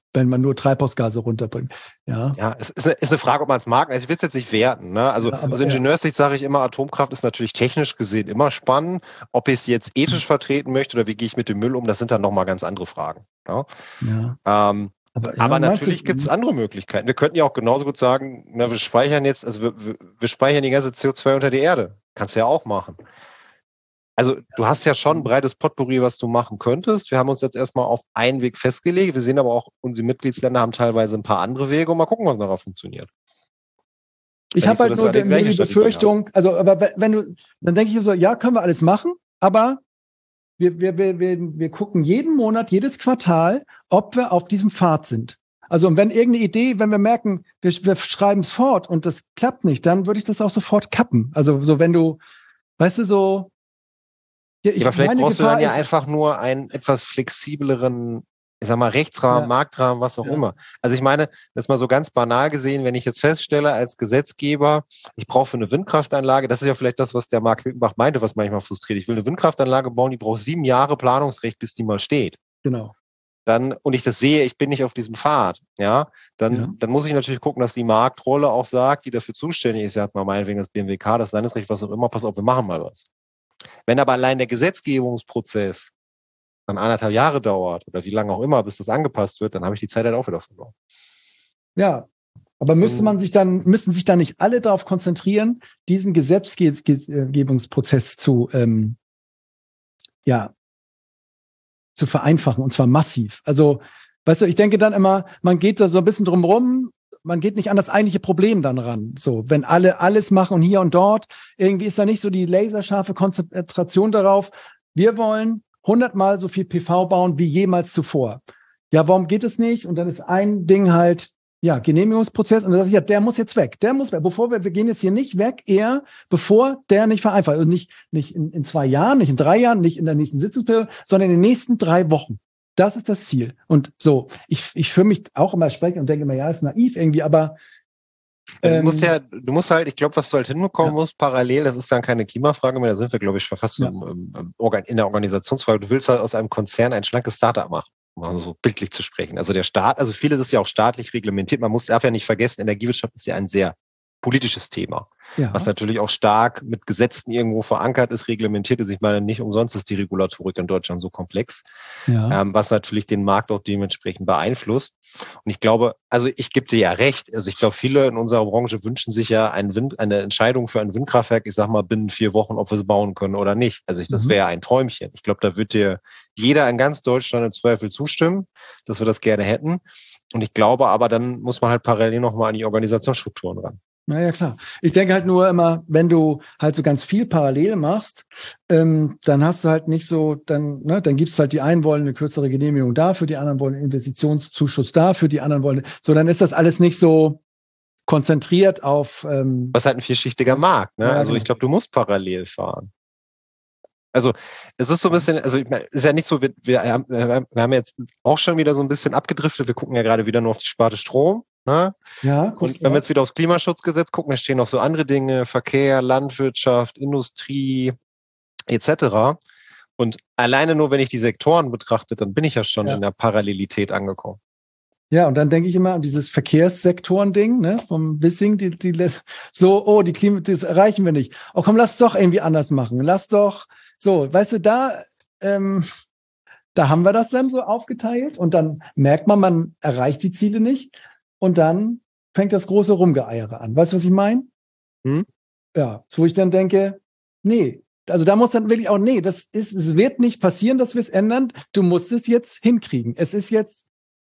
wenn man nur Treibhausgase runterbringt. Ja, es ist eine Frage, ob man es mag. Also ich will es jetzt nicht werten. Ne? Also aus Ingenieurssicht sage ich immer, Atomkraft ist natürlich technisch gesehen immer spannend. Ob ich es jetzt ethisch vertreten möchte oder wie gehe ich mit dem Müll um, das sind dann nochmal ganz andere Fragen. Ne? Ja. Aber natürlich gibt es andere Möglichkeiten. Wir könnten ja auch genauso gut sagen, wir speichern jetzt, also wir speichern die ganze CO2 unter die Erde. Kannst du ja auch machen. Also du hast ja schon ein breites Potpourri, was du machen könntest. Wir haben uns jetzt erstmal auf einen Weg festgelegt. Wir sehen aber auch, unsere Mitgliedsländer haben teilweise ein paar andere Wege und mal gucken, was nachher funktioniert. Ich habe halt nur die Befürchtung, aber dann denke ich so, ja, können wir alles machen, aber wir gucken jeden Monat, jedes Quartal, ob wir auf diesem Pfad sind. Also und wenn irgendeine Idee, wenn wir merken, wir schreiben es fort und das klappt nicht, dann würde ich das auch sofort kappen. Also so wenn du, weißt du, so. Ja, aber vielleicht brauchst du dann ja einfach nur einen etwas flexibleren, ich sag mal, Rechtsrahmen, Marktrahmen, was auch immer. Also ich meine, das ist mal so ganz banal gesehen, wenn ich jetzt feststelle als Gesetzgeber, ich brauche für eine Windkraftanlage, das ist ja vielleicht das, was der Marc Wilkenbach meinte, was manchmal frustriert. Ich will eine Windkraftanlage bauen, die braucht 7 Jahre Planungsrecht, bis die mal steht. Genau. Und ich das sehe, ich bin nicht auf diesem Pfad, dann muss ich natürlich gucken, dass die Marktrolle auch sagt, die dafür zuständig ist, sagt mal meinetwegen das BMWK, das Landesrecht, was auch immer, pass auf, wir machen mal was. Wenn aber allein der Gesetzgebungsprozess dann 1,5 Jahre dauert oder wie lange auch immer, bis das angepasst wird, dann habe ich die Zeit halt auch wieder verloren. Ja, aber müssen sich dann nicht alle darauf konzentrieren, diesen Gesetzgebungsprozess zu vereinfachen, und zwar massiv. Also, weißt du, ich denke dann immer, man geht da so ein bisschen drum rum, man geht nicht an das eigentliche Problem dann ran. So, wenn alle alles machen und hier und dort, irgendwie ist da nicht so die laserscharfe Konzentration darauf. Wir wollen 100-mal so viel PV bauen wie jemals zuvor. Ja, warum geht es nicht? Und dann ist ein Ding halt, Genehmigungsprozess. Und dann sage ich, der muss jetzt weg. Der muss weg. Wir gehen jetzt hier nicht weg, bevor der nicht vereinfacht. Und nicht in 2 Jahren, nicht in 3 Jahren, nicht in der nächsten Sitzungsperiode, sondern in den nächsten 3 Wochen. Das ist das Ziel. Und so, ich fühle mich auch immer sprechen und denke immer, ist naiv irgendwie, aber du musst halt, ich glaube, was du halt hinbekommen musst, parallel, das ist dann keine Klimafrage mehr, da sind wir, glaube ich, fast in der Organisationsfrage. Du willst halt aus einem Konzern ein schlankes Startup machen, um so bildlich zu sprechen. Also der Staat, also vieles ist ja auch staatlich reglementiert. Darf ja nicht vergessen, Energiewirtschaft ist ja ein sehr politisches Thema, was natürlich auch stark mit Gesetzen irgendwo verankert ist, reglementiert ist. Ich meine, nicht umsonst ist die Regulatorik in Deutschland so komplex, was natürlich den Markt auch dementsprechend beeinflusst. Und ich glaube, also ich gebe dir ja recht, also ich glaube, viele in unserer Branche wünschen sich ja eine Entscheidung für ein Windkraftwerk, ich sag mal, binnen 4 Wochen, ob wir es bauen können oder nicht. Also das wäre ein Träumchen. Ich glaube, da wird dir jeder in ganz Deutschland im Zweifel zustimmen, dass wir das gerne hätten. Und ich glaube aber, dann muss man halt parallel nochmal an die Organisationsstrukturen ran. Naja, klar. Ich denke halt nur immer, wenn du halt so ganz viel parallel machst, dann hast du halt nicht so, dann gibt es halt die einen wollen eine kürzere Genehmigung dafür, die anderen wollen einen Investitionszuschuss dafür, die anderen wollen, so, dann ist das alles nicht so konzentriert auf. Was halt ein vielschichtiger Markt, ne? Ja, also ich glaube, du musst parallel fahren. Also es ist so ein bisschen, also ich meine, es ist ja nicht so, wir haben jetzt auch schon wieder so ein bisschen abgedriftet, wir gucken ja gerade wieder nur auf die Sparte Strom. Ne? Ja, und wenn wir jetzt wieder aufs Klimaschutzgesetz gucken, da stehen noch so andere Dinge, Verkehr, Landwirtschaft, Industrie etc. Und alleine nur, wenn ich die Sektoren betrachte, dann bin ich ja schon in der Parallelität angekommen. Ja, und dann denke ich immer an dieses Verkehrssektoren-Ding, ne, vom Wissing, das erreichen wir nicht. Oh komm, lass doch irgendwie anders machen. Lass doch, so, weißt du, da haben wir das dann so aufgeteilt und dann merkt man erreicht die Ziele nicht. Und dann fängt das große Rumgeeiere an. Weißt du, was ich meine? Ja, wo ich dann denke, nee, also da muss dann wirklich auch, es wird nicht passieren, dass wir es ändern. Du musst es jetzt hinkriegen. Es ist jetzt,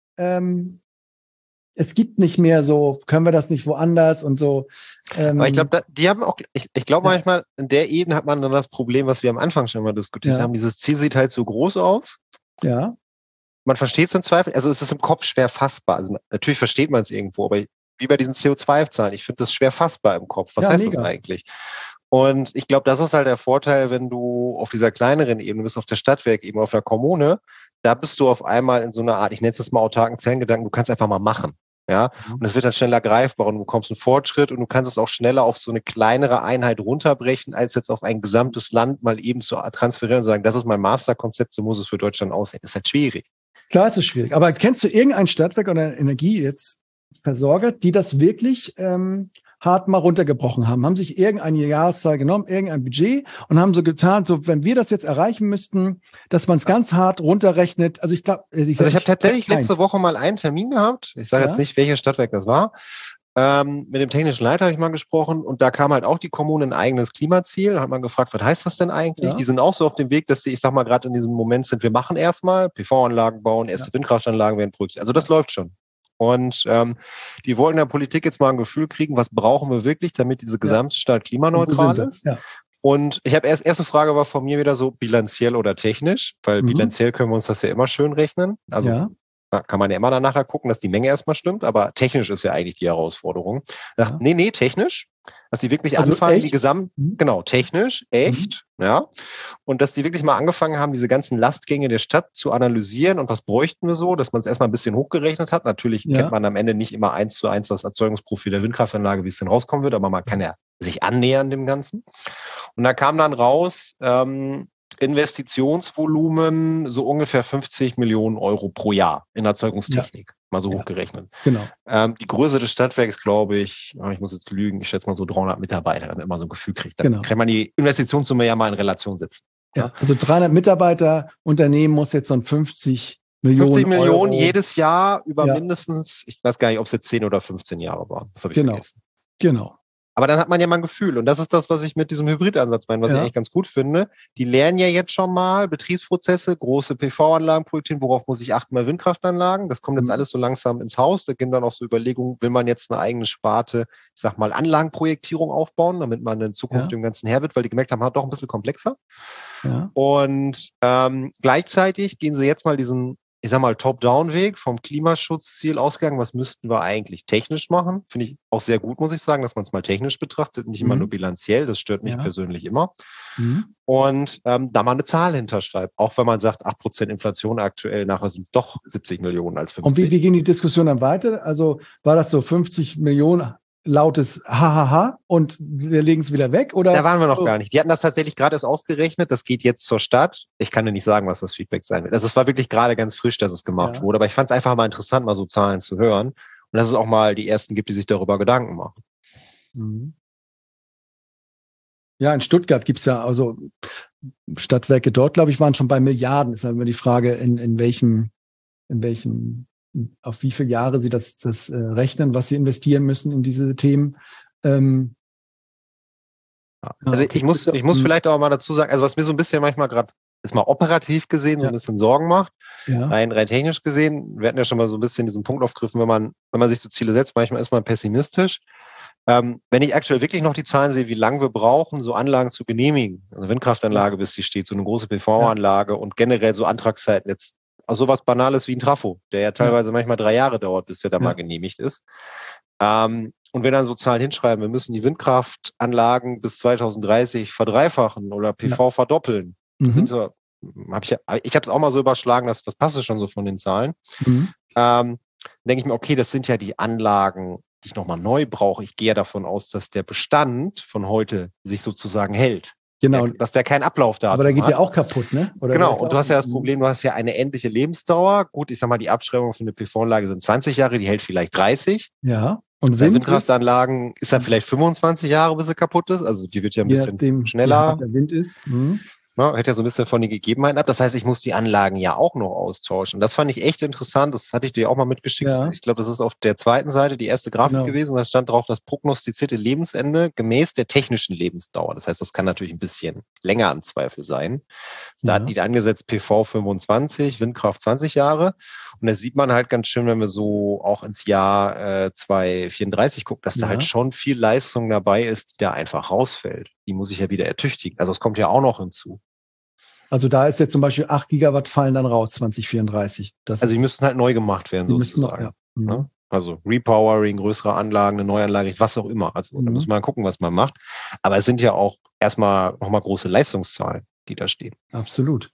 es gibt nicht mehr so, können wir das nicht woanders und so. Aber ich glaube, die haben auch, ich glaube manchmal, in der Ebene hat man dann das Problem, was wir am Anfang schon mal diskutiert haben. Dieses Ziel sieht halt so groß aus. Ja. Man versteht es im Zweifel, also es ist im Kopf schwer fassbar. Also natürlich versteht man es irgendwo, aber wie bei diesen CO2-Zahlen, ich finde das schwer fassbar im Kopf. Was heißt das eigentlich? Und ich glaube, das ist halt der Vorteil, wenn du auf dieser kleineren Ebene bist, auf der Stadtwerkebene, auf der Kommune, da bist du auf einmal in so einer Art, ich nenne es jetzt mal autarken Zellengedanken, du kannst einfach mal machen. Ja, und es wird dann schneller greifbar und du bekommst einen Fortschritt und du kannst es auch schneller auf so eine kleinere Einheit runterbrechen, als jetzt auf ein gesamtes Land mal eben zu transferieren und sagen, das ist mein Masterkonzept, so muss es für Deutschland aussehen. Das ist halt schwierig. Klar, es ist schwierig. Aber kennst du irgendein Stadtwerk oder Energieversorger, die das wirklich hart mal runtergebrochen haben? Haben sich irgendeine Jahreszahl genommen, irgendein Budget und haben so getan, so wenn wir das jetzt erreichen müssten, dass man es ganz hart runterrechnet. Also ich glaube, ich habe tatsächlich letzte Woche mal einen Termin gehabt. Ich sage jetzt nicht, welches Stadtwerk das war. Mit dem technischen Leiter habe ich mal gesprochen und da kam halt auch die Kommune ein eigenes Klimaziel. Da hat man gefragt, was heißt das denn eigentlich? Ja. Die sind auch so auf dem Weg, dass ich sag mal, gerade in diesem Moment sind, wir machen erstmal PV-Anlagen bauen, erste Windkraftanlagen werden produziert. Also das läuft schon. Und die wollen in der Politik jetzt mal ein Gefühl kriegen, was brauchen wir wirklich, damit diese gesamte Stadt klimaneutral ist. Ja. Und ich habe erste Frage war von mir wieder so bilanziell oder technisch, weil bilanziell können wir uns das ja immer schön rechnen. Also kann man ja immer dann nachher gucken, dass die Menge erstmal stimmt, aber technisch ist ja eigentlich die Herausforderung. Sagt, nee, technisch, dass die wirklich anfangen, echt? Technisch, echt, ja. Und dass die wirklich mal angefangen haben, diese ganzen Lastgänge der Stadt zu analysieren und was bräuchten wir so, dass man es erstmal ein bisschen hochgerechnet hat. Natürlich kennt man am Ende nicht immer 1:1 das Erzeugungsprofil der Windkraftanlage, wie es denn rauskommen wird, aber man kann ja sich annähern dem Ganzen. Und da kam dann raus, Investitionsvolumen so ungefähr 50 Millionen Euro pro Jahr in Erzeugungstechnik, mal so hochgerechnet. Genau. Die Größe des Stadtwerks, glaube ich muss jetzt lügen, ich schätze mal so 300 Mitarbeiter, damit man immer so ein Gefühl kriegt. Dann kann man die Investitionssumme ja mal in Relation setzen. Ja, also 300 Mitarbeiter, Unternehmen muss jetzt so ein 50 Millionen Euro jedes Jahr über mindestens, ich weiß gar nicht, ob es jetzt 10 oder 15 Jahre waren. Das habe ich vergessen. Genau. Aber dann hat man ja mal ein Gefühl. Und das ist das, was ich mit diesem Hybridansatz meine, was ich eigentlich ganz gut finde. Die lernen ja jetzt schon mal Betriebsprozesse, große PV-Anlagen projektieren, worauf muss ich achten bei Windkraftanlagen. Das kommt jetzt alles so langsam ins Haus. Da gehen dann auch so Überlegungen, will man jetzt eine eigene Sparte, ich sag mal, Anlagenprojektierung aufbauen, damit man in Zukunft dem Ganzen Herr wird, weil die gemerkt haben, doch ein bisschen komplexer. Ja. Und gleichzeitig gehen sie jetzt mal diesen, ich sag mal, Top-Down-Weg vom Klimaschutzziel ausgegangen. Was müssten wir eigentlich technisch machen? Finde ich auch sehr gut, muss ich sagen, dass man es mal technisch betrachtet, nicht immer nur bilanziell. Das stört mich persönlich immer. Und da mal eine Zahl hinterschreibt. Auch wenn man sagt, 8% Inflation aktuell, nachher sind es doch 70 Millionen als 50. Und wie ging die Diskussion dann weiter? Also war das so 50 Millionen lautes Hahaha und wir legen es wieder weg? Oder da waren wir noch gar nicht. Die hatten das tatsächlich gerade erst ausgerechnet. Das geht jetzt zur Stadt. Ich kann dir nicht sagen, was das Feedback sein wird. Also es war wirklich gerade ganz frisch, dass es gemacht wurde. Aber ich fand es einfach mal interessant, mal so Zahlen zu hören. Und dass es auch mal die ersten gibt, die sich darüber Gedanken machen. Ja, in Stuttgart gibt es ja, also Stadtwerke dort, glaube ich, waren schon bei Milliarden. Ist halt immer die Frage, in welchem auf wie viele Jahre sie das rechnen, was sie investieren müssen in diese Themen. Also ich muss vielleicht auch mal dazu sagen, also was mir so ein bisschen manchmal gerade ist mal operativ gesehen so ein bisschen Sorgen macht, rein technisch gesehen, wir hatten ja schon mal so ein bisschen diesen Punkt aufgegriffen, wenn man sich so Ziele setzt, manchmal ist man pessimistisch. Wenn ich aktuell wirklich noch die Zahlen sehe, wie lange wir brauchen, so Anlagen zu genehmigen, also Windkraftanlage, bis sie steht, so eine große PV-Anlage und generell so Antragszeiten jetzt, also sowas Banales wie ein Trafo, der ja teilweise manchmal 3 Jahre dauert, bis der da mal genehmigt ist. Und wir dann so Zahlen hinschreiben, wir müssen die Windkraftanlagen bis 2030 verdreifachen oder PV verdoppeln. Das sind so, ich habe es auch mal so überschlagen, das passt schon so von den Zahlen. Denke ich mir, okay, das sind ja die Anlagen, die ich nochmal neu brauche. Ich gehe ja davon aus, dass der Bestand von heute sich sozusagen hält. Genau. Dass der keinen Ablaufdatum hat. Aber der geht ja auch kaputt, ne? Oder genau, und du hast ja das Problem, du hast ja eine endliche Lebensdauer. Gut, ich sag mal, die Abschreibung für eine PV-Anlage sind 20 Jahre, die hält vielleicht 30. Ja. Und Windkraftanlagen ist dann vielleicht 25 Jahre, bis sie kaputt ist. Also die wird ja ein bisschen schneller. Der Wind ist. Hängt ja so ein bisschen von den Gegebenheiten ab. Das heißt, ich muss die Anlagen ja auch noch austauschen. Das fand ich echt interessant. Das hatte ich dir auch mal mitgeschickt. Ja. Ich glaube, das ist auf der zweiten Seite die erste Grafik gewesen. Da stand drauf, das prognostizierte Lebensende gemäß der technischen Lebensdauer. Das heißt, das kann natürlich ein bisschen länger im Zweifel sein. Da hat die angesetzt PV 25, Windkraft 20 Jahre. Und das sieht man halt ganz schön, wenn wir so auch ins Jahr 2034 gucken, dass da halt schon viel Leistung dabei ist, die da einfach rausfällt. Die muss ich ja wieder ertüchtigen. Also es kommt ja auch noch hinzu. Also da ist jetzt zum Beispiel 8 Gigawatt fallen dann raus 2034. Die müssten halt neu gemacht werden sozusagen. Also Repowering, größere Anlagen, eine Neuanlage, was auch immer. Also da muss man gucken, was man macht. Aber es sind ja auch erstmal nochmal große Leistungszahlen, die da stehen. Absolut.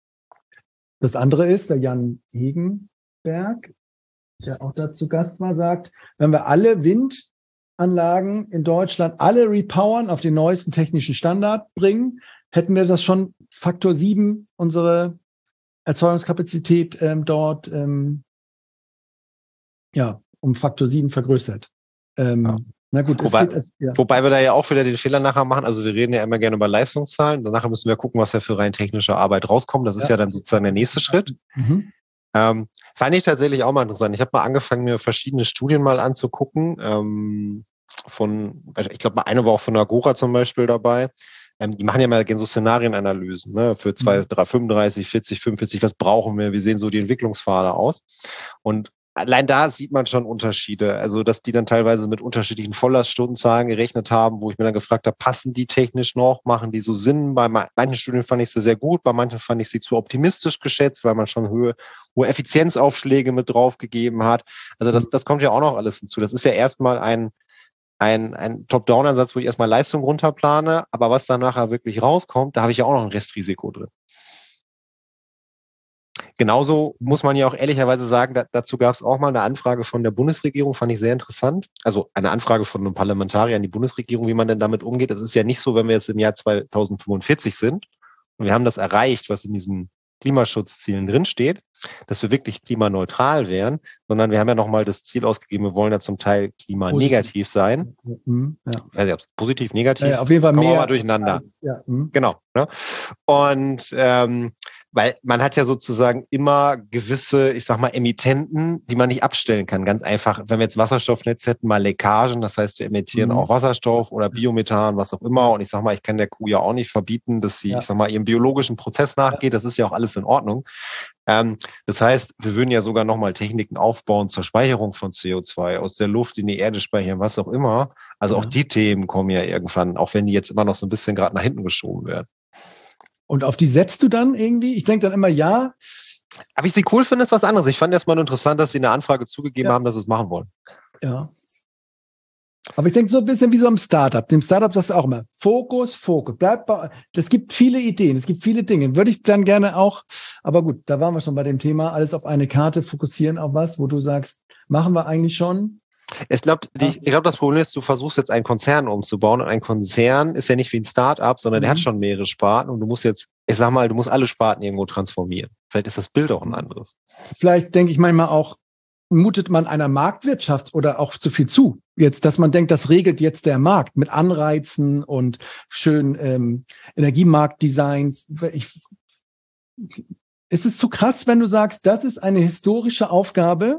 Das andere ist, der Jan Hegenberg, der auch dazu Gast war, sagt, wenn wir alle Windanlagen in Deutschland alle repowern, auf den neuesten technischen Standard bringen, hätten wir das schon Faktor 7 unsere Erzeugungskapazität dort um Faktor 7 vergrößert. Na gut, wobei wir da ja auch wieder den Fehler nachher machen. Also wir reden ja immer gerne über Leistungszahlen. Danach müssen wir gucken, was da für rein technische Arbeit rauskommt. Das ist ja dann sozusagen der nächste Schritt. Mhm. Fand ich tatsächlich auch mal interessant. Ich habe mal angefangen, mir verschiedene Studien mal anzugucken. Ich glaube, eine war auch von Agora zum Beispiel dabei. Die machen ja mal so Szenarienanalysen, ne, für 35, 40, 45, was brauchen wir, wie sehen so die Entwicklungspfade aus? Und allein da sieht man schon Unterschiede, also dass die dann teilweise mit unterschiedlichen Volllaststundenzahlen gerechnet haben, wo ich mir dann gefragt habe, passen die technisch noch, machen die so Sinn? Bei manchen Studien fand ich sie sehr gut, bei manchen fand ich sie zu optimistisch geschätzt, weil man schon hohe Effizienzaufschläge mit draufgegeben hat. Also das kommt ja auch noch alles hinzu. Das ist ja erstmal ein Top-Down-Ansatz, wo ich erstmal Leistung runterplane, aber was dann nachher wirklich rauskommt, da habe ich ja auch noch ein Restrisiko drin. Genauso muss man ja auch ehrlicherweise sagen, dazu gab es auch mal eine Anfrage von der Bundesregierung, fand ich sehr interessant. Also eine Anfrage von einem Parlamentarier an die Bundesregierung, wie man denn damit umgeht. Es ist ja nicht so, wenn wir jetzt im Jahr 2045 sind und wir haben das erreicht, was in diesen Klimaschutzzielen drinsteht, dass wir wirklich klimaneutral wären, sondern wir haben ja nochmal das Ziel ausgegeben, wir wollen ja zum Teil klimanegativ sein. Ja. Ich weiß nicht, ob es positiv, negativ, auf jeden Fall kommen wir mehr mal durcheinander. Genau. Ne? Und weil man hat ja sozusagen immer gewisse, ich sag mal, Emittenten, die man nicht abstellen kann. Ganz einfach, wenn wir jetzt Wasserstoffnetz hätten, mal Leckagen, das heißt, wir emittieren auch Wasserstoff oder Biomethan, was auch immer. Und ich sag mal, ich kann der Kuh ja auch nicht verbieten, dass sie, ich sag mal, ihrem biologischen Prozess nachgeht. Das ist ja auch alles in Ordnung. Das heißt, wir würden ja sogar nochmal Techniken aufbauen zur Speicherung von CO2 aus der Luft in die Erde speichern, was auch immer. Also auch die Themen kommen ja irgendwann, auch wenn die jetzt immer noch so ein bisschen gerade nach hinten geschoben werden. Und auf die setzt du dann irgendwie? Ich denke dann immer, ja. Aber ich sie cool finde, ist was anderes. Ich fand erstmal interessant, dass sie eine Anfrage zugegeben haben, dass sie es machen wollen. Ja. Aber ich denke so ein bisschen wie so im Startup. Dem Startup sagst du auch immer, Fokus. Es gibt viele Ideen, es gibt viele Dinge. Würde ich dann gerne auch, aber gut, da waren wir schon bei dem Thema, alles auf eine Karte fokussieren auf was, wo du sagst, machen wir eigentlich schon. Ich glaube, das Problem ist, du versuchst jetzt einen Konzern umzubauen und ein Konzern ist ja nicht wie ein Start-up, sondern der hat schon mehrere Sparten und du musst jetzt, ich sag mal, du musst alle Sparten irgendwo transformieren. Vielleicht ist das Bild auch ein anderes. Vielleicht denke ich manchmal auch, mutet man einer Marktwirtschaft oder auch zu viel zu. Jetzt, dass man denkt, das regelt jetzt der Markt mit Anreizen und schönen Energiemarktdesigns. Ist es zu krass, wenn du sagst, das ist eine historische Aufgabe,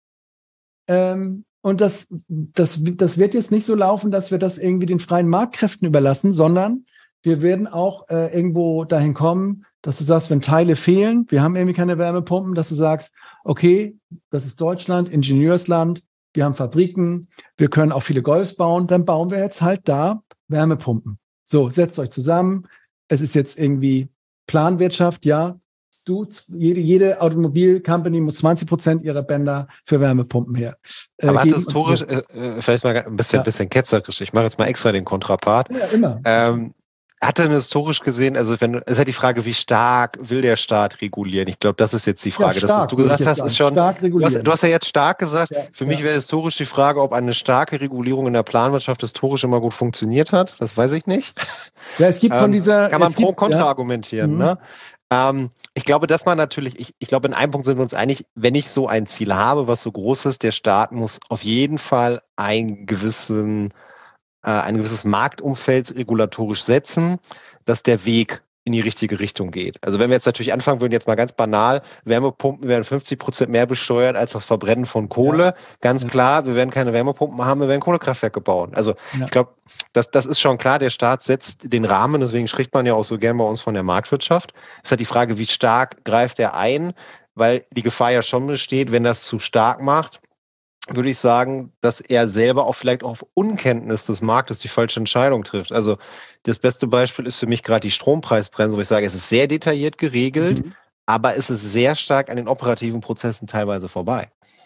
und das wird jetzt nicht so laufen, dass wir das irgendwie den freien Marktkräften überlassen, sondern wir werden auch irgendwo dahin kommen, dass du sagst, wenn Teile fehlen, wir haben irgendwie keine Wärmepumpen, dass du sagst, okay, das ist Deutschland, Ingenieursland, wir haben Fabriken, wir können auch viele Golfs bauen, dann bauen wir jetzt halt da Wärmepumpen. So, setzt euch zusammen. Es ist jetzt irgendwie Planwirtschaft, ja. Jede Automobil-Company muss 20% ihrer Bänder für Wärmepumpen her. Aber hat historisch, vielleicht mal ein bisschen ketzerisch, ich mache jetzt mal extra den Kontrapart. Ja, immer. Hat denn historisch gesehen, also es ist ja die Frage, wie stark will der Staat regulieren? Ich glaube, das ist jetzt die Frage. Ja, stark, das, was du gesagt hast, ist schon. Stark regulieren. Du hast ja jetzt stark gesagt. Ja, Für mich wäre historisch die Frage, ob eine starke Regulierung in der Planwirtschaft historisch immer gut funktioniert hat. Das weiß ich nicht. Ja, es gibt von dieser. Kann man pro und contra argumentieren, ne? Ich glaube, dass man natürlich, ich glaube, in einem Punkt sind wir uns einig, wenn ich so ein Ziel habe, was so groß ist, der Staat muss auf jeden Fall ein gewisses Marktumfeld regulatorisch setzen, dass der Weg in die richtige Richtung geht. Also wenn wir jetzt natürlich anfangen würden, jetzt mal ganz banal, Wärmepumpen werden 50% mehr besteuert als das Verbrennen von Kohle. Ja. Ganz klar, wir werden keine Wärmepumpen haben, wir werden Kohlekraftwerke bauen. Also ich glaube, das ist schon klar, der Staat setzt den Rahmen, deswegen spricht man ja auch so gern bei uns von der Marktwirtschaft. Es ist halt die Frage, wie stark greift er ein, weil die Gefahr ja schon besteht, wenn das zu stark macht, würde ich sagen, dass er selber auch vielleicht auf Unkenntnis des Marktes die falsche Entscheidung trifft. Also das beste Beispiel ist für mich gerade die Strompreisbremse, wo ich sage, es ist sehr detailliert geregelt, aber es ist sehr stark an den operativen Prozessen teilweise vorbei.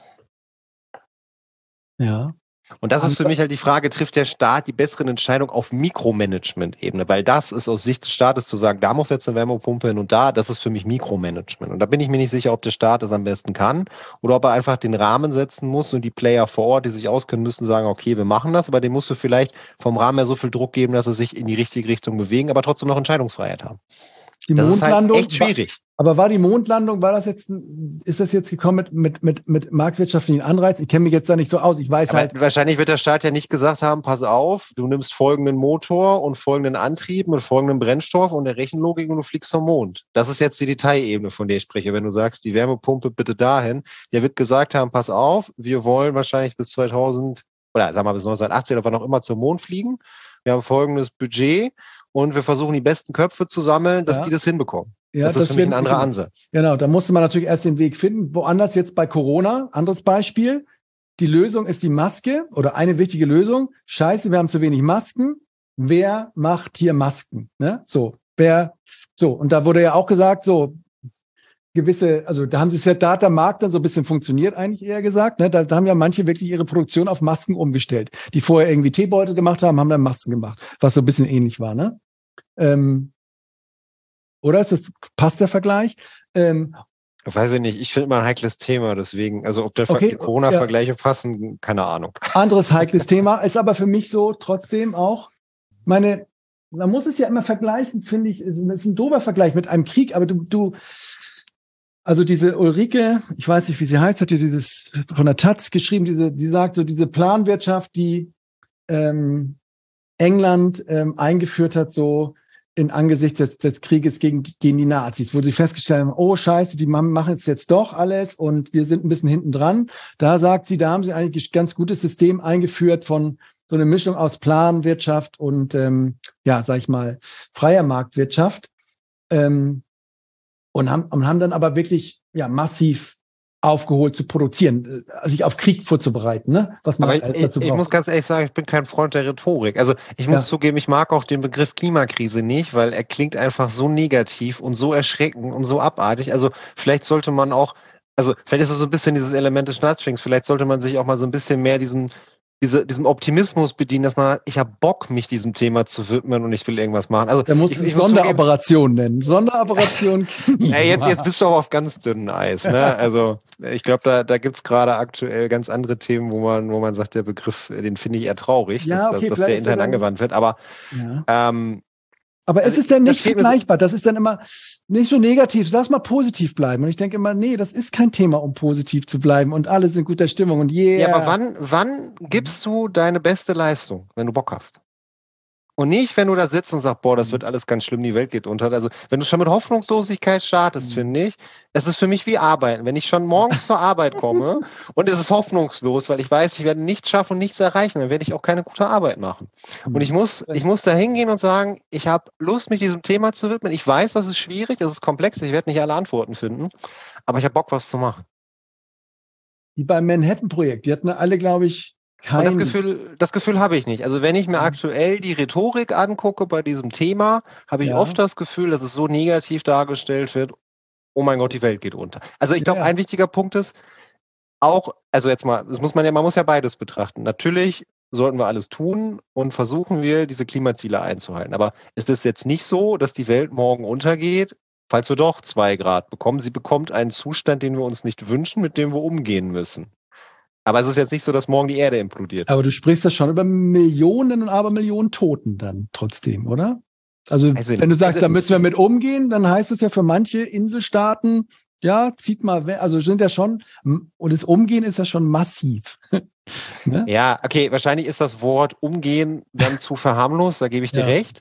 Ja. Und das ist für mich halt die Frage, trifft der Staat die besseren Entscheidungen auf Mikromanagement-Ebene? Weil das ist aus Sicht des Staates zu sagen, da muss jetzt eine Wärmepumpe hin und da, das ist für mich Mikromanagement. Und da bin ich mir nicht sicher, ob der Staat das am besten kann oder ob er einfach den Rahmen setzen muss und die Player vor Ort, die sich auskennen, müssen sagen, okay, wir machen das, aber dem musst du vielleicht vom Rahmen her so viel Druck geben, dass sie sich in die richtige Richtung bewegen, aber trotzdem noch Entscheidungsfreiheit haben. Die Mondlandung, ist halt echt schwierig. Aber war die Mondlandung, ist das jetzt gekommen mit marktwirtschaftlichen Anreizen? Ich kenne mich jetzt da nicht so aus. Ich weiß aber wahrscheinlich wird der Staat ja nicht gesagt haben, pass auf, du nimmst folgenden Motor und folgenden Antrieb mit folgendem Brennstoff und der Rechenlogik und du fliegst zum Mond. Das ist jetzt die Detailebene, von der ich spreche. Wenn du sagst, die Wärmepumpe bitte dahin, der wird gesagt haben, pass auf, wir wollen wahrscheinlich bis 2000 oder sagen wir bis 1980 oder wann auch immer zum Mond fliegen. Wir haben folgendes Budget und wir versuchen die besten Köpfe zu sammeln, dass die das hinbekommen. Ja, das ist für mich ein anderer Ansatz. Genau, da musste man natürlich erst den Weg finden. Woanders jetzt bei Corona, anderes Beispiel, die Lösung ist die Maske oder eine wichtige Lösung. Scheiße, wir haben zu wenig Masken. Wer macht hier Masken? Ne? Und da wurde ja auch gesagt, so gewisse, also da haben sie es ja, da hat der Markt dann so ein bisschen funktioniert, eigentlich eher gesagt. Ne? Da haben ja manche wirklich ihre Produktion auf Masken umgestellt. Die vorher irgendwie Teebeutel gemacht haben dann Masken gemacht, was so ein bisschen ähnlich war, ne? Oder passt der Vergleich? Weiß ich nicht. Ich finde immer ein heikles Thema, deswegen, also ob die Corona-Vergleiche passen, keine Ahnung. Anderes heikles Thema, ist aber für mich so trotzdem auch, man muss es ja immer vergleichen, finde ich, es ist ein doofer Vergleich mit einem Krieg, aber also diese Ulrike, ich weiß nicht, wie sie heißt, hat ja dieses von der Taz geschrieben, die sagt so, diese Planwirtschaft, die England eingeführt hat, so in Angesicht des Krieges gegen die Nazis, wo sie festgestellt haben, oh Scheiße, die machen es jetzt doch alles und wir sind ein bisschen hinten dran. Da sagt sie, da haben sie eigentlich ein ganz gutes System eingeführt von so eine Mischung aus Planwirtschaft und, sag ich mal, freier Marktwirtschaft. Und haben dann aber wirklich massiv aufgeholt zu produzieren, sich auf Krieg vorzubereiten, ne? Was man dazu braucht. Ich muss ganz ehrlich sagen, ich bin kein Freund der Rhetorik. Also ich muss zugeben, ich mag auch den Begriff Klimakrise nicht, weil er klingt einfach so negativ und so erschreckend und so abartig. Also vielleicht sollte man auch, vielleicht ist es so ein bisschen dieses Element des Nudgings, vielleicht sollte man sich auch mal so ein bisschen mehr diesem Optimismus bedienen, dass man, ich habe Bock, mich diesem Thema zu widmen und ich will irgendwas machen. Also der muss es Sonderoperation nennen. Sonderoperation. Ja, jetzt bist du auch auf ganz dünnem Eis. Ne? Also ich glaube, da gibt's gerade aktuell ganz andere Themen, wo man sagt, der Begriff, den finde ich eher traurig, dass der intern angewandt wird. Aber aber es ist dann nicht vergleichbar. Das ist dann immer nicht so negativ. Lass mal positiv bleiben. Und ich denke immer, nee, das ist kein Thema, um positiv zu bleiben. Und alle sind in guter Stimmung. Und Ja, aber wann gibst du deine beste Leistung, wenn du Bock hast? Und nicht, wenn du da sitzt und sagst, boah, das wird alles ganz schlimm, die Welt geht unter. Also wenn du schon mit Hoffnungslosigkeit startest, finde ich, es ist für mich wie Arbeiten. Wenn ich schon morgens zur Arbeit komme und es ist hoffnungslos, weil ich weiß, ich werde nichts schaffen und nichts erreichen, dann werde ich auch keine gute Arbeit machen. Und ich muss da hingehen und sagen, ich habe Lust, mich diesem Thema zu widmen. Ich weiß, das ist schwierig, das ist komplex, ich werde nicht alle Antworten finden, aber ich habe Bock, was zu machen. Wie beim Manhattan-Projekt, die hatten alle, glaube ich, und das Gefühl habe ich nicht. Also wenn ich mir aktuell die Rhetorik angucke bei diesem Thema, habe ich oft das Gefühl, dass es so negativ dargestellt wird, oh mein Gott, die Welt geht unter. Also ich glaube, ein wichtiger Punkt ist auch, also jetzt mal, man muss ja beides betrachten. Natürlich sollten wir alles tun und versuchen wir, diese Klimaziele einzuhalten. Aber ist es jetzt nicht so, dass die Welt morgen untergeht, falls wir doch 2 Grad bekommen? Sie bekommt einen Zustand, den wir uns nicht wünschen, mit dem wir umgehen müssen. Aber es ist jetzt nicht so, dass morgen die Erde implodiert. Aber du sprichst ja schon über Millionen und Abermillionen Toten dann trotzdem, oder? Also wenn du sagst, da müssen wir mit umgehen, dann heißt es ja für manche Inselstaaten, zieht mal weg. Also sind ja schon, und das Umgehen ist ja schon massiv. Ne? Ja, okay, wahrscheinlich ist das Wort Umgehen dann zu verharmlos, da gebe ich dir recht.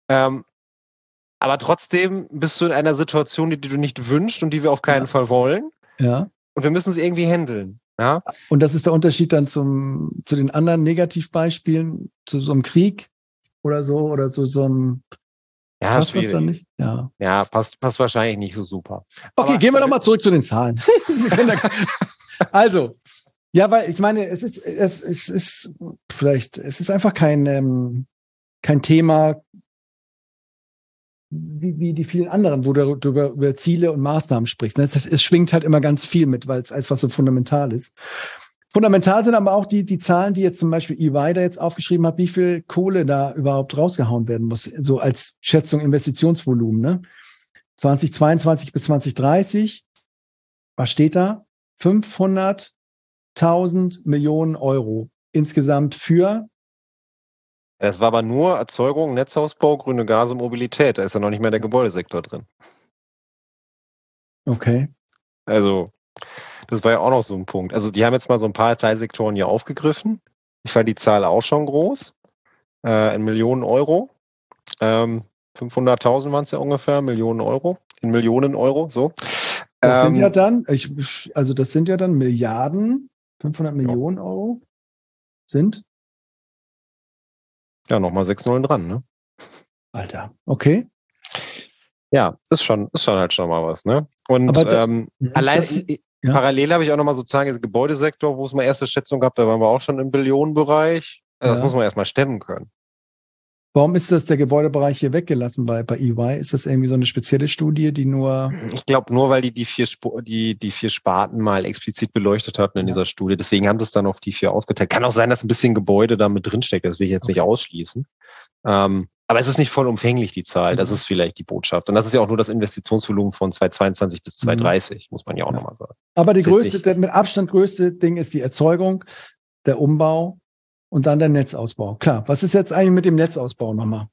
Aber trotzdem bist du in einer Situation, die du nicht wünschst und die wir auf keinen Fall wollen. Ja. Und wir müssen sie irgendwie handeln. Ja. Und das ist der Unterschied dann zu den anderen Negativbeispielen, zu so einem Krieg oder zu so einem. Ja, passt schwierig. Das dann nicht? Ja, passt wahrscheinlich nicht so super. Okay, gehen wir nochmal zurück zu den Zahlen. Also, weil ich meine, es ist einfach kein Thema wie die vielen anderen, wo du über Ziele und Maßnahmen sprichst. Es schwingt halt immer ganz viel mit, weil es einfach so fundamental ist. Fundamental sind aber auch die Zahlen, die jetzt zum Beispiel EY da jetzt aufgeschrieben hat, wie viel Kohle da überhaupt rausgehauen werden muss, so als Schätzung Investitionsvolumen. Ne? 2022 bis 2030, was steht da? 500.000 Millionen Euro insgesamt für Das war aber nur Erzeugung, Netzausbau, grüne Gase, Mobilität. Da ist ja noch nicht mehr der Gebäudesektor drin. Okay. Also, das war ja auch noch so ein Punkt. Also, die haben jetzt mal so ein paar Teilsektoren hier aufgegriffen. Ich fand die Zahl auch schon groß. In Millionen Euro. 500.000 waren es ja ungefähr, Millionen Euro. In Millionen Euro, so. Das sind ja dann, das sind ja dann Milliarden, 500 Millionen Euro sind? Ja, nochmal 6 Nullen dran, ne? Alter, okay. Ja, ist schon halt schon mal was, ne? Und parallel habe ich auch nochmal sozusagen den Gebäudesektor, wo es mal erste Schätzung gab, da waren wir auch schon im Billionenbereich. Also das muss man erstmal stemmen können. Warum ist das der Gebäudebereich hier weggelassen bei EY? Ist das irgendwie so eine spezielle Studie, die nur... Ich glaube nur, weil die vier Sparten mal explizit beleuchtet hatten in dieser Studie. Deswegen haben sie es dann auf die 4 aufgeteilt. Kann auch sein, dass ein bisschen Gebäude da mit drinsteckt. Das will ich jetzt nicht ausschließen. Aber es ist nicht vollumfänglich, die Zahl. Das ist vielleicht die Botschaft. Und das ist ja auch nur das Investitionsvolumen von 2022 bis 2030, muss man ja auch nochmal sagen. Aber der mit Abstand größte Ding ist die Erzeugung, der Umbau und dann der Netzausbau. Klar, was ist jetzt eigentlich mit dem Netzausbau nochmal?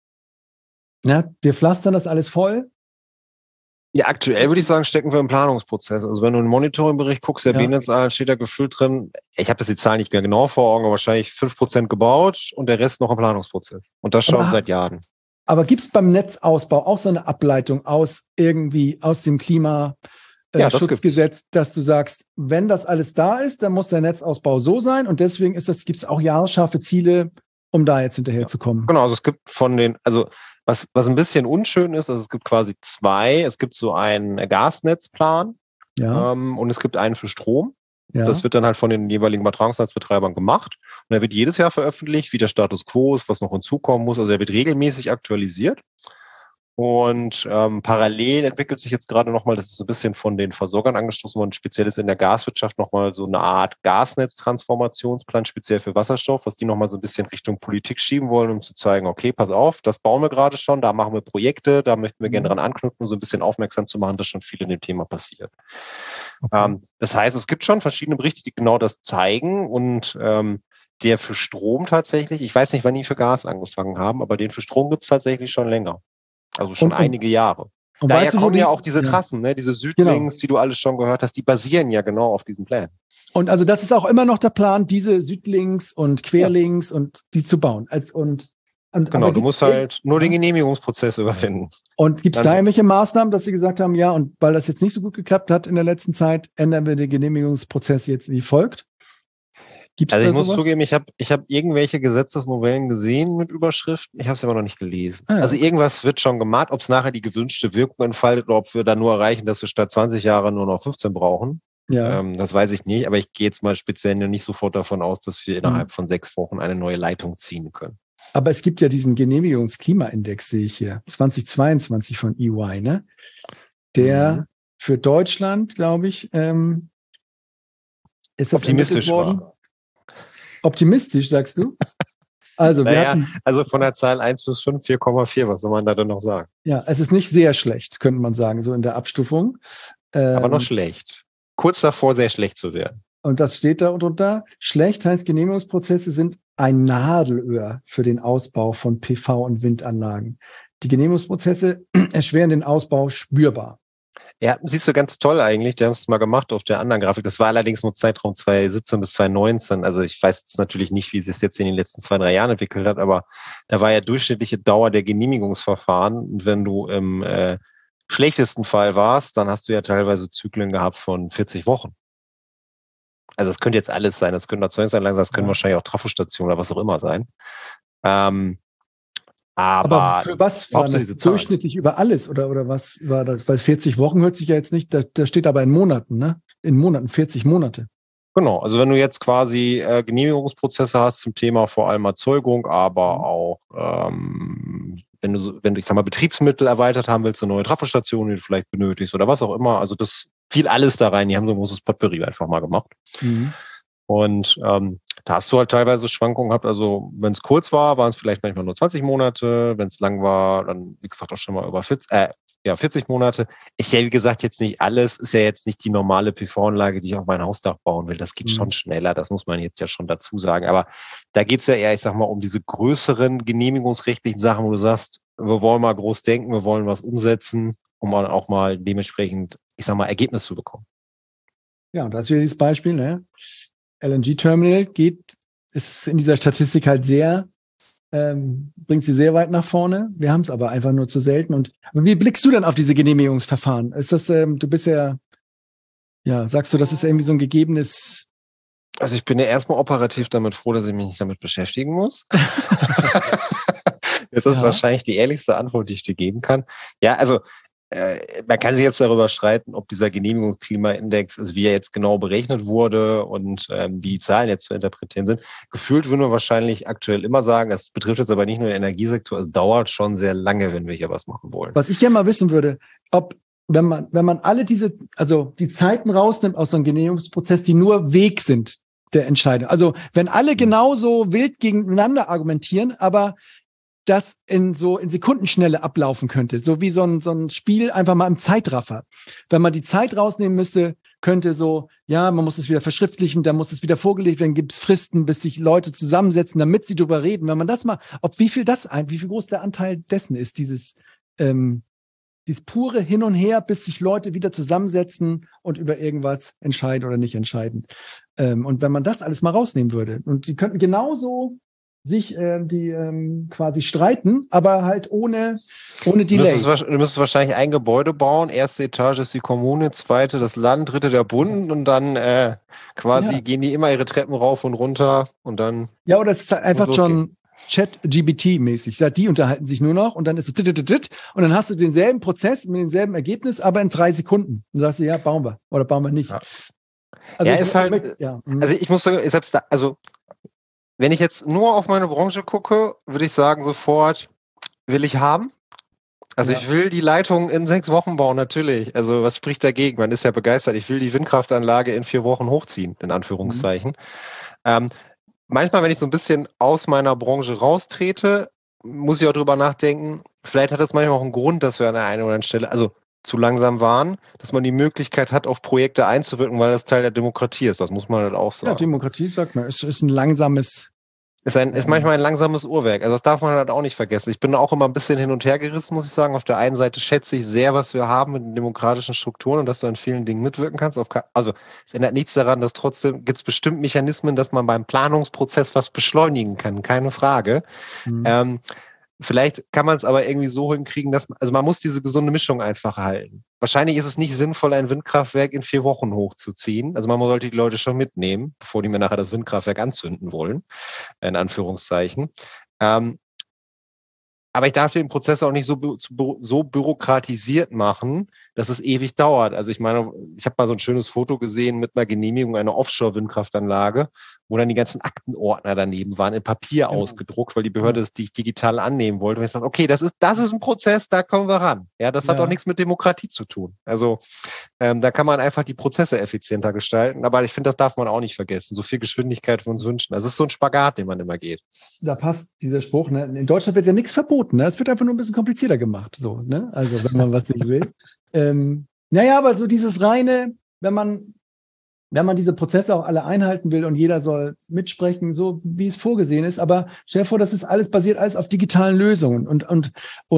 Ja, wir pflastern das alles voll. Ja, aktuell würde ich sagen, stecken wir im Planungsprozess. Also wenn du in den Monitoring-Bericht guckst, der B-Netz steht da gefüllt drin. Ich habe das die Zahl nicht mehr genau vor Augen, aber wahrscheinlich 5% gebaut und der Rest noch im Planungsprozess. Und das schon seit Jahren. Aber gibt es beim Netzausbau auch so eine Ableitung aus dem Klimaschutzgesetz, dass du sagst, wenn das alles da ist, dann muss der Netzausbau so sein und deswegen gibt es auch jahresscharfe Ziele, um da jetzt hinterher zu kommen. Genau, also es gibt was ein bisschen unschön ist, also es gibt quasi 2. Es gibt so einen Gasnetzplan und es gibt einen für Strom. Ja. Das wird dann halt von den jeweiligen Übertragungsnetzbetreibern gemacht. Und der wird jedes Jahr veröffentlicht, wie der Status quo ist, was noch hinzukommen muss. Also der wird regelmäßig aktualisiert. Und parallel entwickelt sich jetzt gerade nochmal, das ist so ein bisschen von den Versorgern angestoßen worden, speziell ist in der Gaswirtschaft nochmal so eine Art Gasnetztransformationsplan, speziell für Wasserstoff, was die nochmal so ein bisschen Richtung Politik schieben wollen, um zu zeigen, okay, pass auf, das bauen wir gerade schon, da machen wir Projekte, da möchten wir gerne dran anknüpfen, um so ein bisschen aufmerksam zu machen, dass schon viel in dem Thema passiert. Okay. Das heißt, es gibt schon verschiedene Berichte, die genau das zeigen und der für Strom tatsächlich, ich weiß nicht, wann die für Gas angefangen haben, aber den für Strom gibt es tatsächlich schon länger. Also schon einige Jahre. Und daher kommen ja auch diese Trassen, ne? Diese Südlinks, die du alles schon gehört hast, die basieren ja genau auf diesen Plänen. Und also das ist auch immer noch der Plan, diese Südlinks und Querlinks und die zu bauen. Genau, du musst halt nur den Genehmigungsprozess überwinden. Und gibt es da irgendwelche Maßnahmen, dass Sie gesagt haben, ja, und weil das jetzt nicht so gut geklappt hat in der letzten Zeit, ändern wir den Genehmigungsprozess jetzt wie folgt? Also ich muss zugeben, ich hab irgendwelche Gesetzesnovellen gesehen mit Überschriften. Ich habe es aber noch nicht gelesen. Also irgendwas wird schon gemacht, ob es nachher die gewünschte Wirkung entfaltet oder ob wir da nur erreichen, dass wir statt 20 Jahre nur noch 15 brauchen. Ja. Das weiß ich nicht, aber ich gehe jetzt mal speziell nicht sofort davon aus, dass wir innerhalb von 6 Wochen eine neue Leitung ziehen können. Aber es gibt ja diesen Genehmigungsklimaindex, sehe ich hier, 2022 von EY, ne? Der für Deutschland, glaube ich, ist das optimistisch war. Optimistisch, sagst du? Also, also von der Zahl 1 bis 5, 4,4, was soll man da denn noch sagen? Ja, es ist nicht sehr schlecht, könnte man sagen, so in der Abstufung. Aber noch schlecht. Kurz davor, sehr schlecht zu werden. Und das steht da drunter. Schlecht heißt, Genehmigungsprozesse sind ein Nadelöhr für den Ausbau von PV- und Windanlagen. Die Genehmigungsprozesse erschweren den Ausbau spürbar. Ja, siehst du, ganz toll eigentlich. Die haben es mal gemacht auf der anderen Grafik. Das war allerdings nur Zeitraum 2017 bis 2019. Also ich weiß jetzt natürlich nicht, wie es sich jetzt in den letzten 2-3 Jahren entwickelt hat, aber da war ja durchschnittliche Dauer der Genehmigungsverfahren. Und wenn du im schlechtesten Fall warst, dann hast du ja teilweise Zyklen gehabt von 40 Wochen. Also das könnte jetzt alles sein. Das können Erzeugungsanlagen sein, das können wahrscheinlich auch Trafostationen oder was auch immer sein. Aber für was war das durchschnittlich über alles oder was war das? Weil 40 Wochen hört sich ja jetzt nicht, da steht aber in Monaten, ne? In Monaten, 40 Monate. Genau, also wenn du jetzt quasi Genehmigungsprozesse hast zum Thema vor allem Erzeugung, aber auch wenn du, ich sag mal, Betriebsmittel erweitert haben willst, eine neue Trafostation, die du vielleicht benötigst oder was auch immer, also das fiel alles da rein. Die haben so ein großes Potpourri einfach mal gemacht. Und Da hast du halt teilweise Schwankungen gehabt. Also wenn es kurz war, waren es vielleicht manchmal nur 20 Monate. Wenn es lang war, dann, wie gesagt, auch schon mal über 40 Monate. Ist ja, wie gesagt, jetzt nicht alles. Ist ja jetzt nicht die normale PV-Anlage, die ich auf mein Hausdach bauen will. Das geht schon schneller. Das muss man jetzt ja schon dazu sagen. Aber da geht es ja eher, ich sag mal, um diese größeren genehmigungsrechtlichen Sachen, wo du sagst, wir wollen mal groß denken, wir wollen was umsetzen, um auch mal dementsprechend, ich sag mal, Ergebnis zu bekommen. Ja, und das ist wieder dieses Beispiel, ne? LNG-Terminal ist in dieser Statistik halt bringt sie sehr weit nach vorne. Wir haben es aber einfach nur zu selten. Und wie blickst du denn auf diese Genehmigungsverfahren? Ist das, du bist ja, sagst du, das ist irgendwie so ein gegebenes? Also ich bin ja erstmal operativ damit froh, dass ich mich nicht damit beschäftigen muss. Das ist wahrscheinlich die ehrlichste Antwort, die ich dir geben kann. Ja, also man kann sich jetzt darüber streiten, ob dieser Genehmigungsklimaindex, also wie er jetzt genau berechnet wurde und wie die Zahlen jetzt zu interpretieren sind. Gefühlt würden wir wahrscheinlich aktuell immer sagen, das betrifft jetzt aber nicht nur den Energiesektor, es dauert schon sehr lange, wenn wir hier was machen wollen. Was ich gerne mal wissen würde, ob, wenn man alle die Zeiten rausnimmt aus so einem Genehmigungsprozess, die nur Weg sind der Entscheidung. Also wenn alle genauso wild gegeneinander argumentieren, aber das in Sekundenschnelle ablaufen könnte. So wie so ein Spiel einfach mal im Zeitraffer. Wenn man die Zeit rausnehmen müsste, könnte man muss es wieder verschriftlichen, dann muss es wieder vorgelegt werden, gibt es Fristen, bis sich Leute zusammensetzen, damit sie drüber reden. Wenn man das mal, wie viel groß der Anteil dessen ist, dieses pure Hin und Her, bis sich Leute wieder zusammensetzen und über irgendwas entscheiden oder nicht entscheiden. Und wenn man das alles mal rausnehmen würde, und die könnten genauso sich quasi streiten, aber halt ohne Delay. Du müsstest wahrscheinlich ein Gebäude bauen. Erste Etage ist die Kommune, zweite das Land, dritte der Bund und dann gehen die immer ihre Treppen rauf und runter und dann. Ja, oder es ist einfach schon Chat-GPT-mäßig. Die unterhalten sich nur noch und dann ist es und dann hast du denselben Prozess mit demselben Ergebnis, aber in 3 Sekunden. Und sagst du, ja, bauen wir oder bauen wir nicht. Ja. Also ich muss sagen, selbst da, wenn ich jetzt nur auf meine Branche gucke, würde ich sagen, sofort will ich haben. Also ich will die Leitung in 6 Wochen bauen, natürlich. Also was spricht dagegen? Man ist ja begeistert. Ich will die Windkraftanlage in 4 Wochen hochziehen, in Anführungszeichen. Manchmal, wenn ich so ein bisschen aus meiner Branche raustrete, muss ich auch drüber nachdenken, vielleicht hat das manchmal auch einen Grund, dass wir an der einen oder anderen Stelle, zu langsam waren, dass man die Möglichkeit hat, auf Projekte einzuwirken, weil das Teil der Demokratie ist. Das muss man halt auch sagen. Ja, Demokratie, sagt man, ist ein langsames... Ist manchmal ein langsames Uhrwerk. Also das darf man halt auch nicht vergessen. Ich bin auch immer ein bisschen hin und her gerissen, muss ich sagen. Auf der einen Seite schätze ich sehr, was wir haben mit den demokratischen Strukturen und dass du an vielen Dingen mitwirken kannst. Es ändert nichts daran, dass trotzdem gibt es bestimmt Mechanismen, dass man beim Planungsprozess was beschleunigen kann. Keine Frage. Vielleicht kann man es aber irgendwie so hinkriegen, man muss diese gesunde Mischung einfach halten. Wahrscheinlich ist es nicht sinnvoll, ein Windkraftwerk in 4 Wochen hochzuziehen. Also man sollte die Leute schon mitnehmen, bevor die mir nachher das Windkraftwerk anzünden wollen, in Anführungszeichen. Aber ich darf den Prozess auch nicht so bürokratisiert machen, dass es ewig dauert. Also ich meine, ich habe mal so ein schönes Foto gesehen mit einer Genehmigung einer Offshore-Windkraftanlage, wo dann die ganzen Aktenordner daneben waren, in Papier ausgedruckt, weil die Behörde es digital annehmen wollte. Und ich sage, okay, das ist ein Prozess, da kommen wir ran. Ja, das hat auch nichts mit Demokratie zu tun. Also da kann man einfach die Prozesse effizienter gestalten. Aber ich finde, das darf man auch nicht vergessen. So viel Geschwindigkeit wir uns wünschen. Das ist so ein Spagat, den man immer geht. Da passt dieser Spruch, ne? In Deutschland wird ja nichts verboten, ne? Es wird einfach nur ein bisschen komplizierter gemacht, so, ne? Also, wenn man was nicht will. Aber so dieses reine, wenn man diese Prozesse auch alle einhalten will und jeder soll mitsprechen, so wie es vorgesehen ist, aber stell dir vor, das ist basiert alles auf digitalen Lösungen und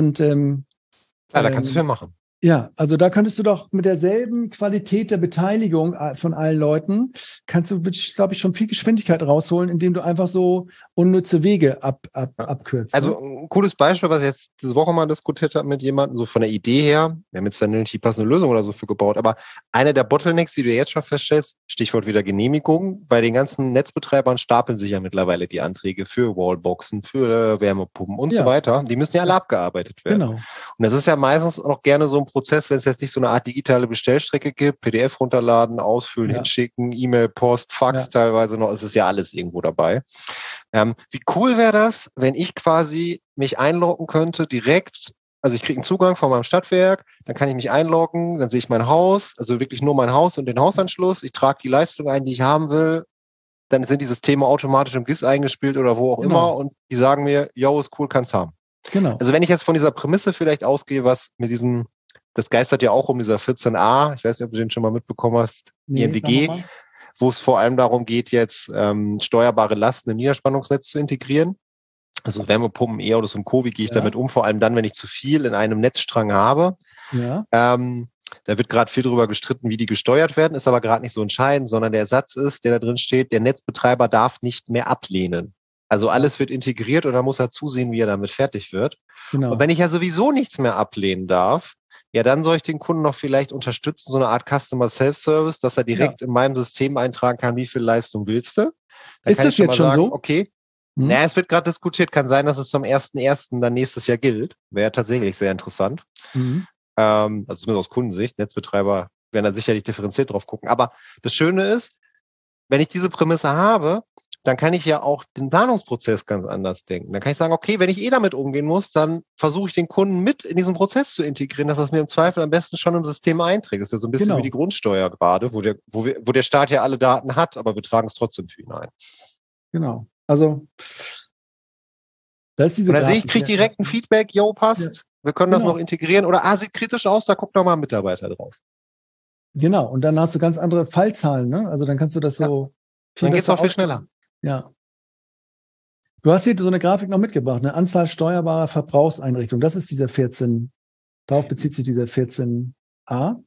da kannst du viel machen. Ja, also da könntest du doch mit derselben Qualität der Beteiligung von allen Leuten, kannst du, glaube ich, schon viel Geschwindigkeit rausholen, indem du einfach so unnütze Wege abkürzt. Also ein cooles Beispiel, was ich jetzt diese Woche mal diskutiert habe mit jemandem, so von der Idee her, wir haben jetzt dann nicht die passende Lösung oder so für gebaut, aber eine der Bottlenecks, die du jetzt schon feststellst, Stichwort wieder Genehmigung, bei den ganzen Netzbetreibern stapeln sich ja mittlerweile die Anträge für Wallboxen, für Wärmepumpen und so weiter. Die müssen ja alle abgearbeitet werden. Genau. Und das ist ja meistens auch gerne so ein Prozess, wenn es jetzt nicht so eine Art digitale Bestellstrecke gibt, PDF runterladen, ausfüllen, hinschicken, E-Mail, Post, Fax teilweise noch, ist es ja alles irgendwo dabei. Wie cool wäre das, wenn ich quasi mich einloggen könnte direkt, also ich kriege einen Zugang von meinem Stadtwerk, dann kann ich mich einloggen, dann sehe ich mein Haus, also wirklich nur mein Haus und den Hausanschluss, ich trage die Leistung ein, die ich haben will, dann sind die Systeme automatisch im GIS eingespielt oder wo auch immer und die sagen mir, yo, ist cool, kann's haben. Genau. Also wenn ich jetzt von dieser Prämisse vielleicht ausgehe, was mit diesem, das geistert ja auch um dieser 14a, ich weiß nicht, ob du den schon mal mitbekommen hast, IMDG, wo es vor allem darum geht, jetzt steuerbare Lasten im Niederspannungsnetz zu integrieren. Also Wärmepumpen, E-Autos und Co., wie gehe ich damit um? Vor allem dann, wenn ich zu viel in einem Netzstrang habe. Ja. Da wird gerade viel drüber gestritten, wie die gesteuert werden, ist aber gerade nicht so entscheidend, sondern der Satz ist, der da drin steht, der Netzbetreiber darf nicht mehr ablehnen. Also alles wird integriert und dann muss er zusehen, wie er damit fertig wird. Genau. Und wenn ich ja sowieso nichts mehr ablehnen darf, ja, dann soll ich den Kunden noch vielleicht unterstützen, so eine Art Customer Self-Service, dass er direkt in meinem System eintragen kann, wie viel Leistung willst du. Dann ist das jetzt schon so? Okay, es wird gerade diskutiert, kann sein, dass es zum 1.1. dann nächstes Jahr gilt. Wäre tatsächlich sehr interessant. Also zumindest aus Kundensicht. Netzbetreiber werden da sicherlich differenziert drauf gucken. Aber das Schöne ist, wenn ich diese Prämisse habe, dann kann ich ja auch den Planungsprozess ganz anders denken. Dann kann ich sagen, okay, wenn ich damit umgehen muss, dann versuche ich den Kunden mit in diesen Prozess zu integrieren, dass das mir im Zweifel am besten schon im System einträgt. Das ist ja so ein bisschen wie die Grundsteuer gerade, wo der Staat ja alle Daten hat, aber wir tragen es trotzdem für ihn ein. Genau. Also da ist diese. Und dann sehe ich, kriege direkt ein Feedback, yo, passt. Ja. Wir können das noch integrieren. Oder sieht kritisch aus, da guckt nochmal ein Mitarbeiter drauf. Genau, und dann hast du ganz andere Fallzahlen, ne? Also dann kannst du das so. Dann geht es auch viel schneller. Ja. Du hast hier so eine Grafik noch mitgebracht, eine Anzahl steuerbarer Verbrauchseinrichtungen. Das ist dieser 14. Darauf bezieht sich dieser 14a.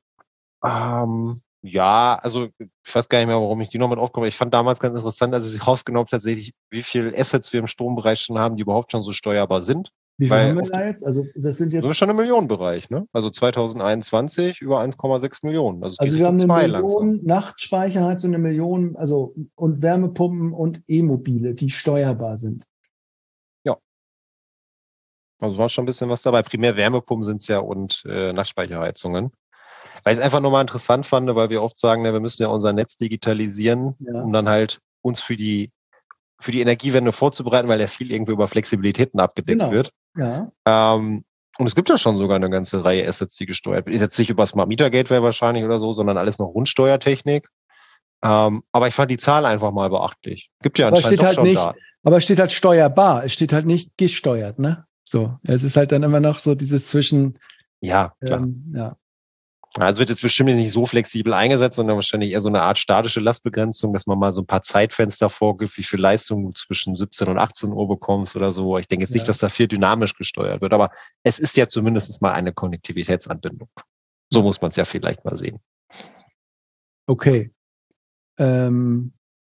Ja, also ich weiß gar nicht mehr, warum ich die noch mit aufkomme. Ich fand damals ganz interessant, als ich rausgenommen tatsächlich, wie viele Assets wir im Strombereich schon haben, die überhaupt schon so steuerbar sind. Wie viel haben wir da jetzt? Also das sind jetzt schon im Millionenbereich, ne? Also 2021 über 1,6 Millionen. Also wir haben eine Million Nachtspeicherheiz und eine Million, also und Wärmepumpen und E-Mobile, die steuerbar sind. Ja. Also war schon ein bisschen was dabei. Primär Wärmepumpen sind es ja und Nachtspeicherheizungen. Weil ich es einfach nur mal interessant fand, weil wir oft sagen, wir müssen ja unser Netz digitalisieren, um dann halt uns für die Energiewende vorzubereiten, weil ja viel irgendwie über Flexibilitäten abgedeckt wird. Ja. Und es gibt ja schon sogar eine ganze Reihe Assets, die gesteuert wird. Ist jetzt nicht über Smart Meter Gateway wahrscheinlich oder so, sondern alles noch Rundsteuertechnik. Aber ich fand die Zahl einfach mal beachtlich. Gibt ja anscheinend doch schon Daten. Aber es steht halt steuerbar, es steht halt nicht gesteuert, ne? So, es ist halt dann immer noch so dieses zwischen. Ja, klar. Also wird jetzt bestimmt nicht so flexibel eingesetzt, sondern wahrscheinlich eher so eine Art statische Lastbegrenzung, dass man mal so ein paar Zeitfenster vorgibt, wie viel Leistung du zwischen 17 und 18 Uhr bekommst oder so. Ich denke jetzt nicht, dass da viel dynamisch gesteuert wird, aber es ist ja zumindest mal eine Konnektivitätsanbindung. So muss man es ja vielleicht mal sehen. Okay. Haben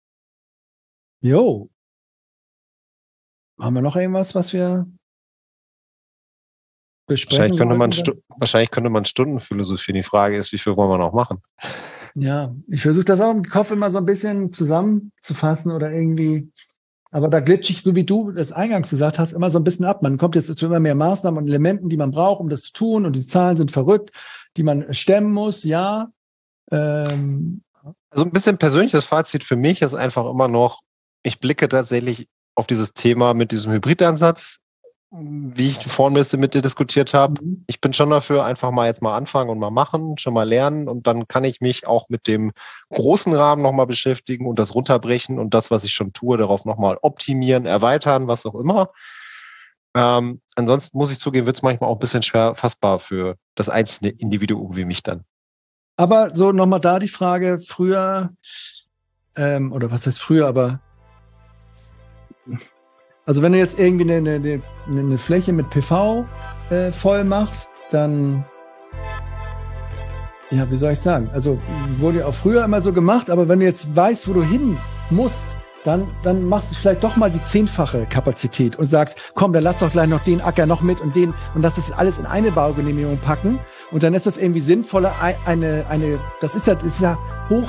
wir noch irgendwas, was wir besprechen? Wahrscheinlich könnte man Stunden philosophieren. Die Frage ist, wie viel wollen wir noch machen? Ja, ich versuche das auch im Kopf immer so ein bisschen zusammenzufassen oder irgendwie, aber da glitsche ich, so wie du das eingangs gesagt hast, immer so ein bisschen ab. Man kommt jetzt zu immer mehr Maßnahmen und Elementen, die man braucht, um das zu tun, und die Zahlen sind verrückt, die man stemmen muss, ja. Also ein bisschen persönliches Fazit für mich ist einfach immer noch, ich blicke tatsächlich auf dieses Thema mit diesem Hybridansatz, wie ich vorhin mit dir diskutiert habe. Ich bin schon dafür, einfach mal jetzt mal anfangen und mal machen, schon mal lernen, und dann kann ich mich auch mit dem großen Rahmen nochmal beschäftigen und das runterbrechen und das, was ich schon tue, darauf nochmal optimieren, erweitern, was auch immer. Ansonsten muss ich zugeben, wird es manchmal auch ein bisschen schwer fassbar für das einzelne Individuum wie mich dann. Aber so nochmal da die Frage, früher, oder was heißt früher, aber also wenn du jetzt irgendwie eine Fläche mit PV voll machst, dann, ja, wie soll ich sagen, also wurde ja auch früher immer so gemacht, aber wenn du jetzt weißt, wo du hin musst, dann machst du vielleicht doch mal die 10-fache Kapazität und sagst, komm, dann lass doch gleich noch den Acker noch mit und das ist alles in eine Baugenehmigung packen, und dann ist das irgendwie sinnvoller, das ist ja hoch.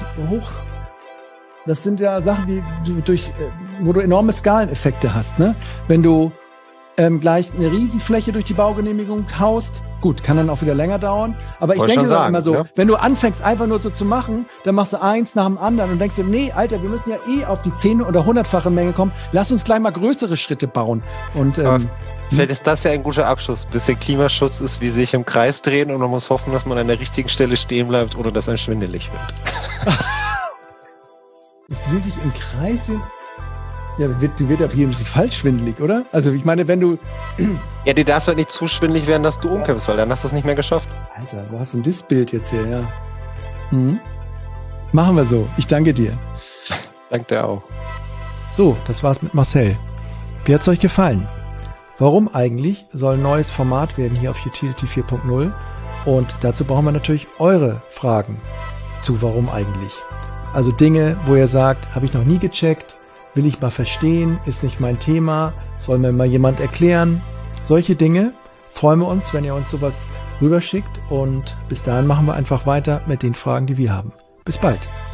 Das sind ja Sachen, wo du enorme Skaleneffekte hast, ne? Wenn du gleich eine Riesenfläche durch die Baugenehmigung haust, gut, kann dann auch wieder länger dauern. Aber ich denke dann immer so, wenn du anfängst einfach nur so zu machen, dann machst du eins nach dem anderen und denkst dir, nee, Alter, wir müssen ja auf die 10- oder 100-fache Menge kommen. Lass uns gleich mal größere Schritte bauen. Und vielleicht ist das ja ein guter Abschluss. Ein bisschen Klimaschutz ist wie sich im Kreis drehen, und man muss hoffen, dass man an der richtigen Stelle stehen bleibt, ohne dass einem schwindelig wird. Es will sich im Kreis... Ja, die wird auf jeden Fall falsch schwindelig, oder? Also ich meine, wenn du... Ja, die darf halt nicht zu schwindelig werden, dass du umkippst, weil dann hast du es nicht mehr geschafft. Alter, wo hast du denn das Bild jetzt hier, ja? Machen wir so. Ich danke dir. Danke dir auch. So, das war's mit Marcel. Wie hat's euch gefallen? Warum eigentlich soll ein neues Format werden hier auf Utility 4.0? Und dazu brauchen wir natürlich eure Fragen zu Warum eigentlich. Also Dinge, wo ihr sagt, habe ich noch nie gecheckt, will ich mal verstehen, ist nicht mein Thema, soll mir mal jemand erklären. Solche Dinge freuen wir uns, wenn ihr uns sowas rüberschickt. Und bis dahin machen wir einfach weiter mit den Fragen, die wir haben. Bis bald.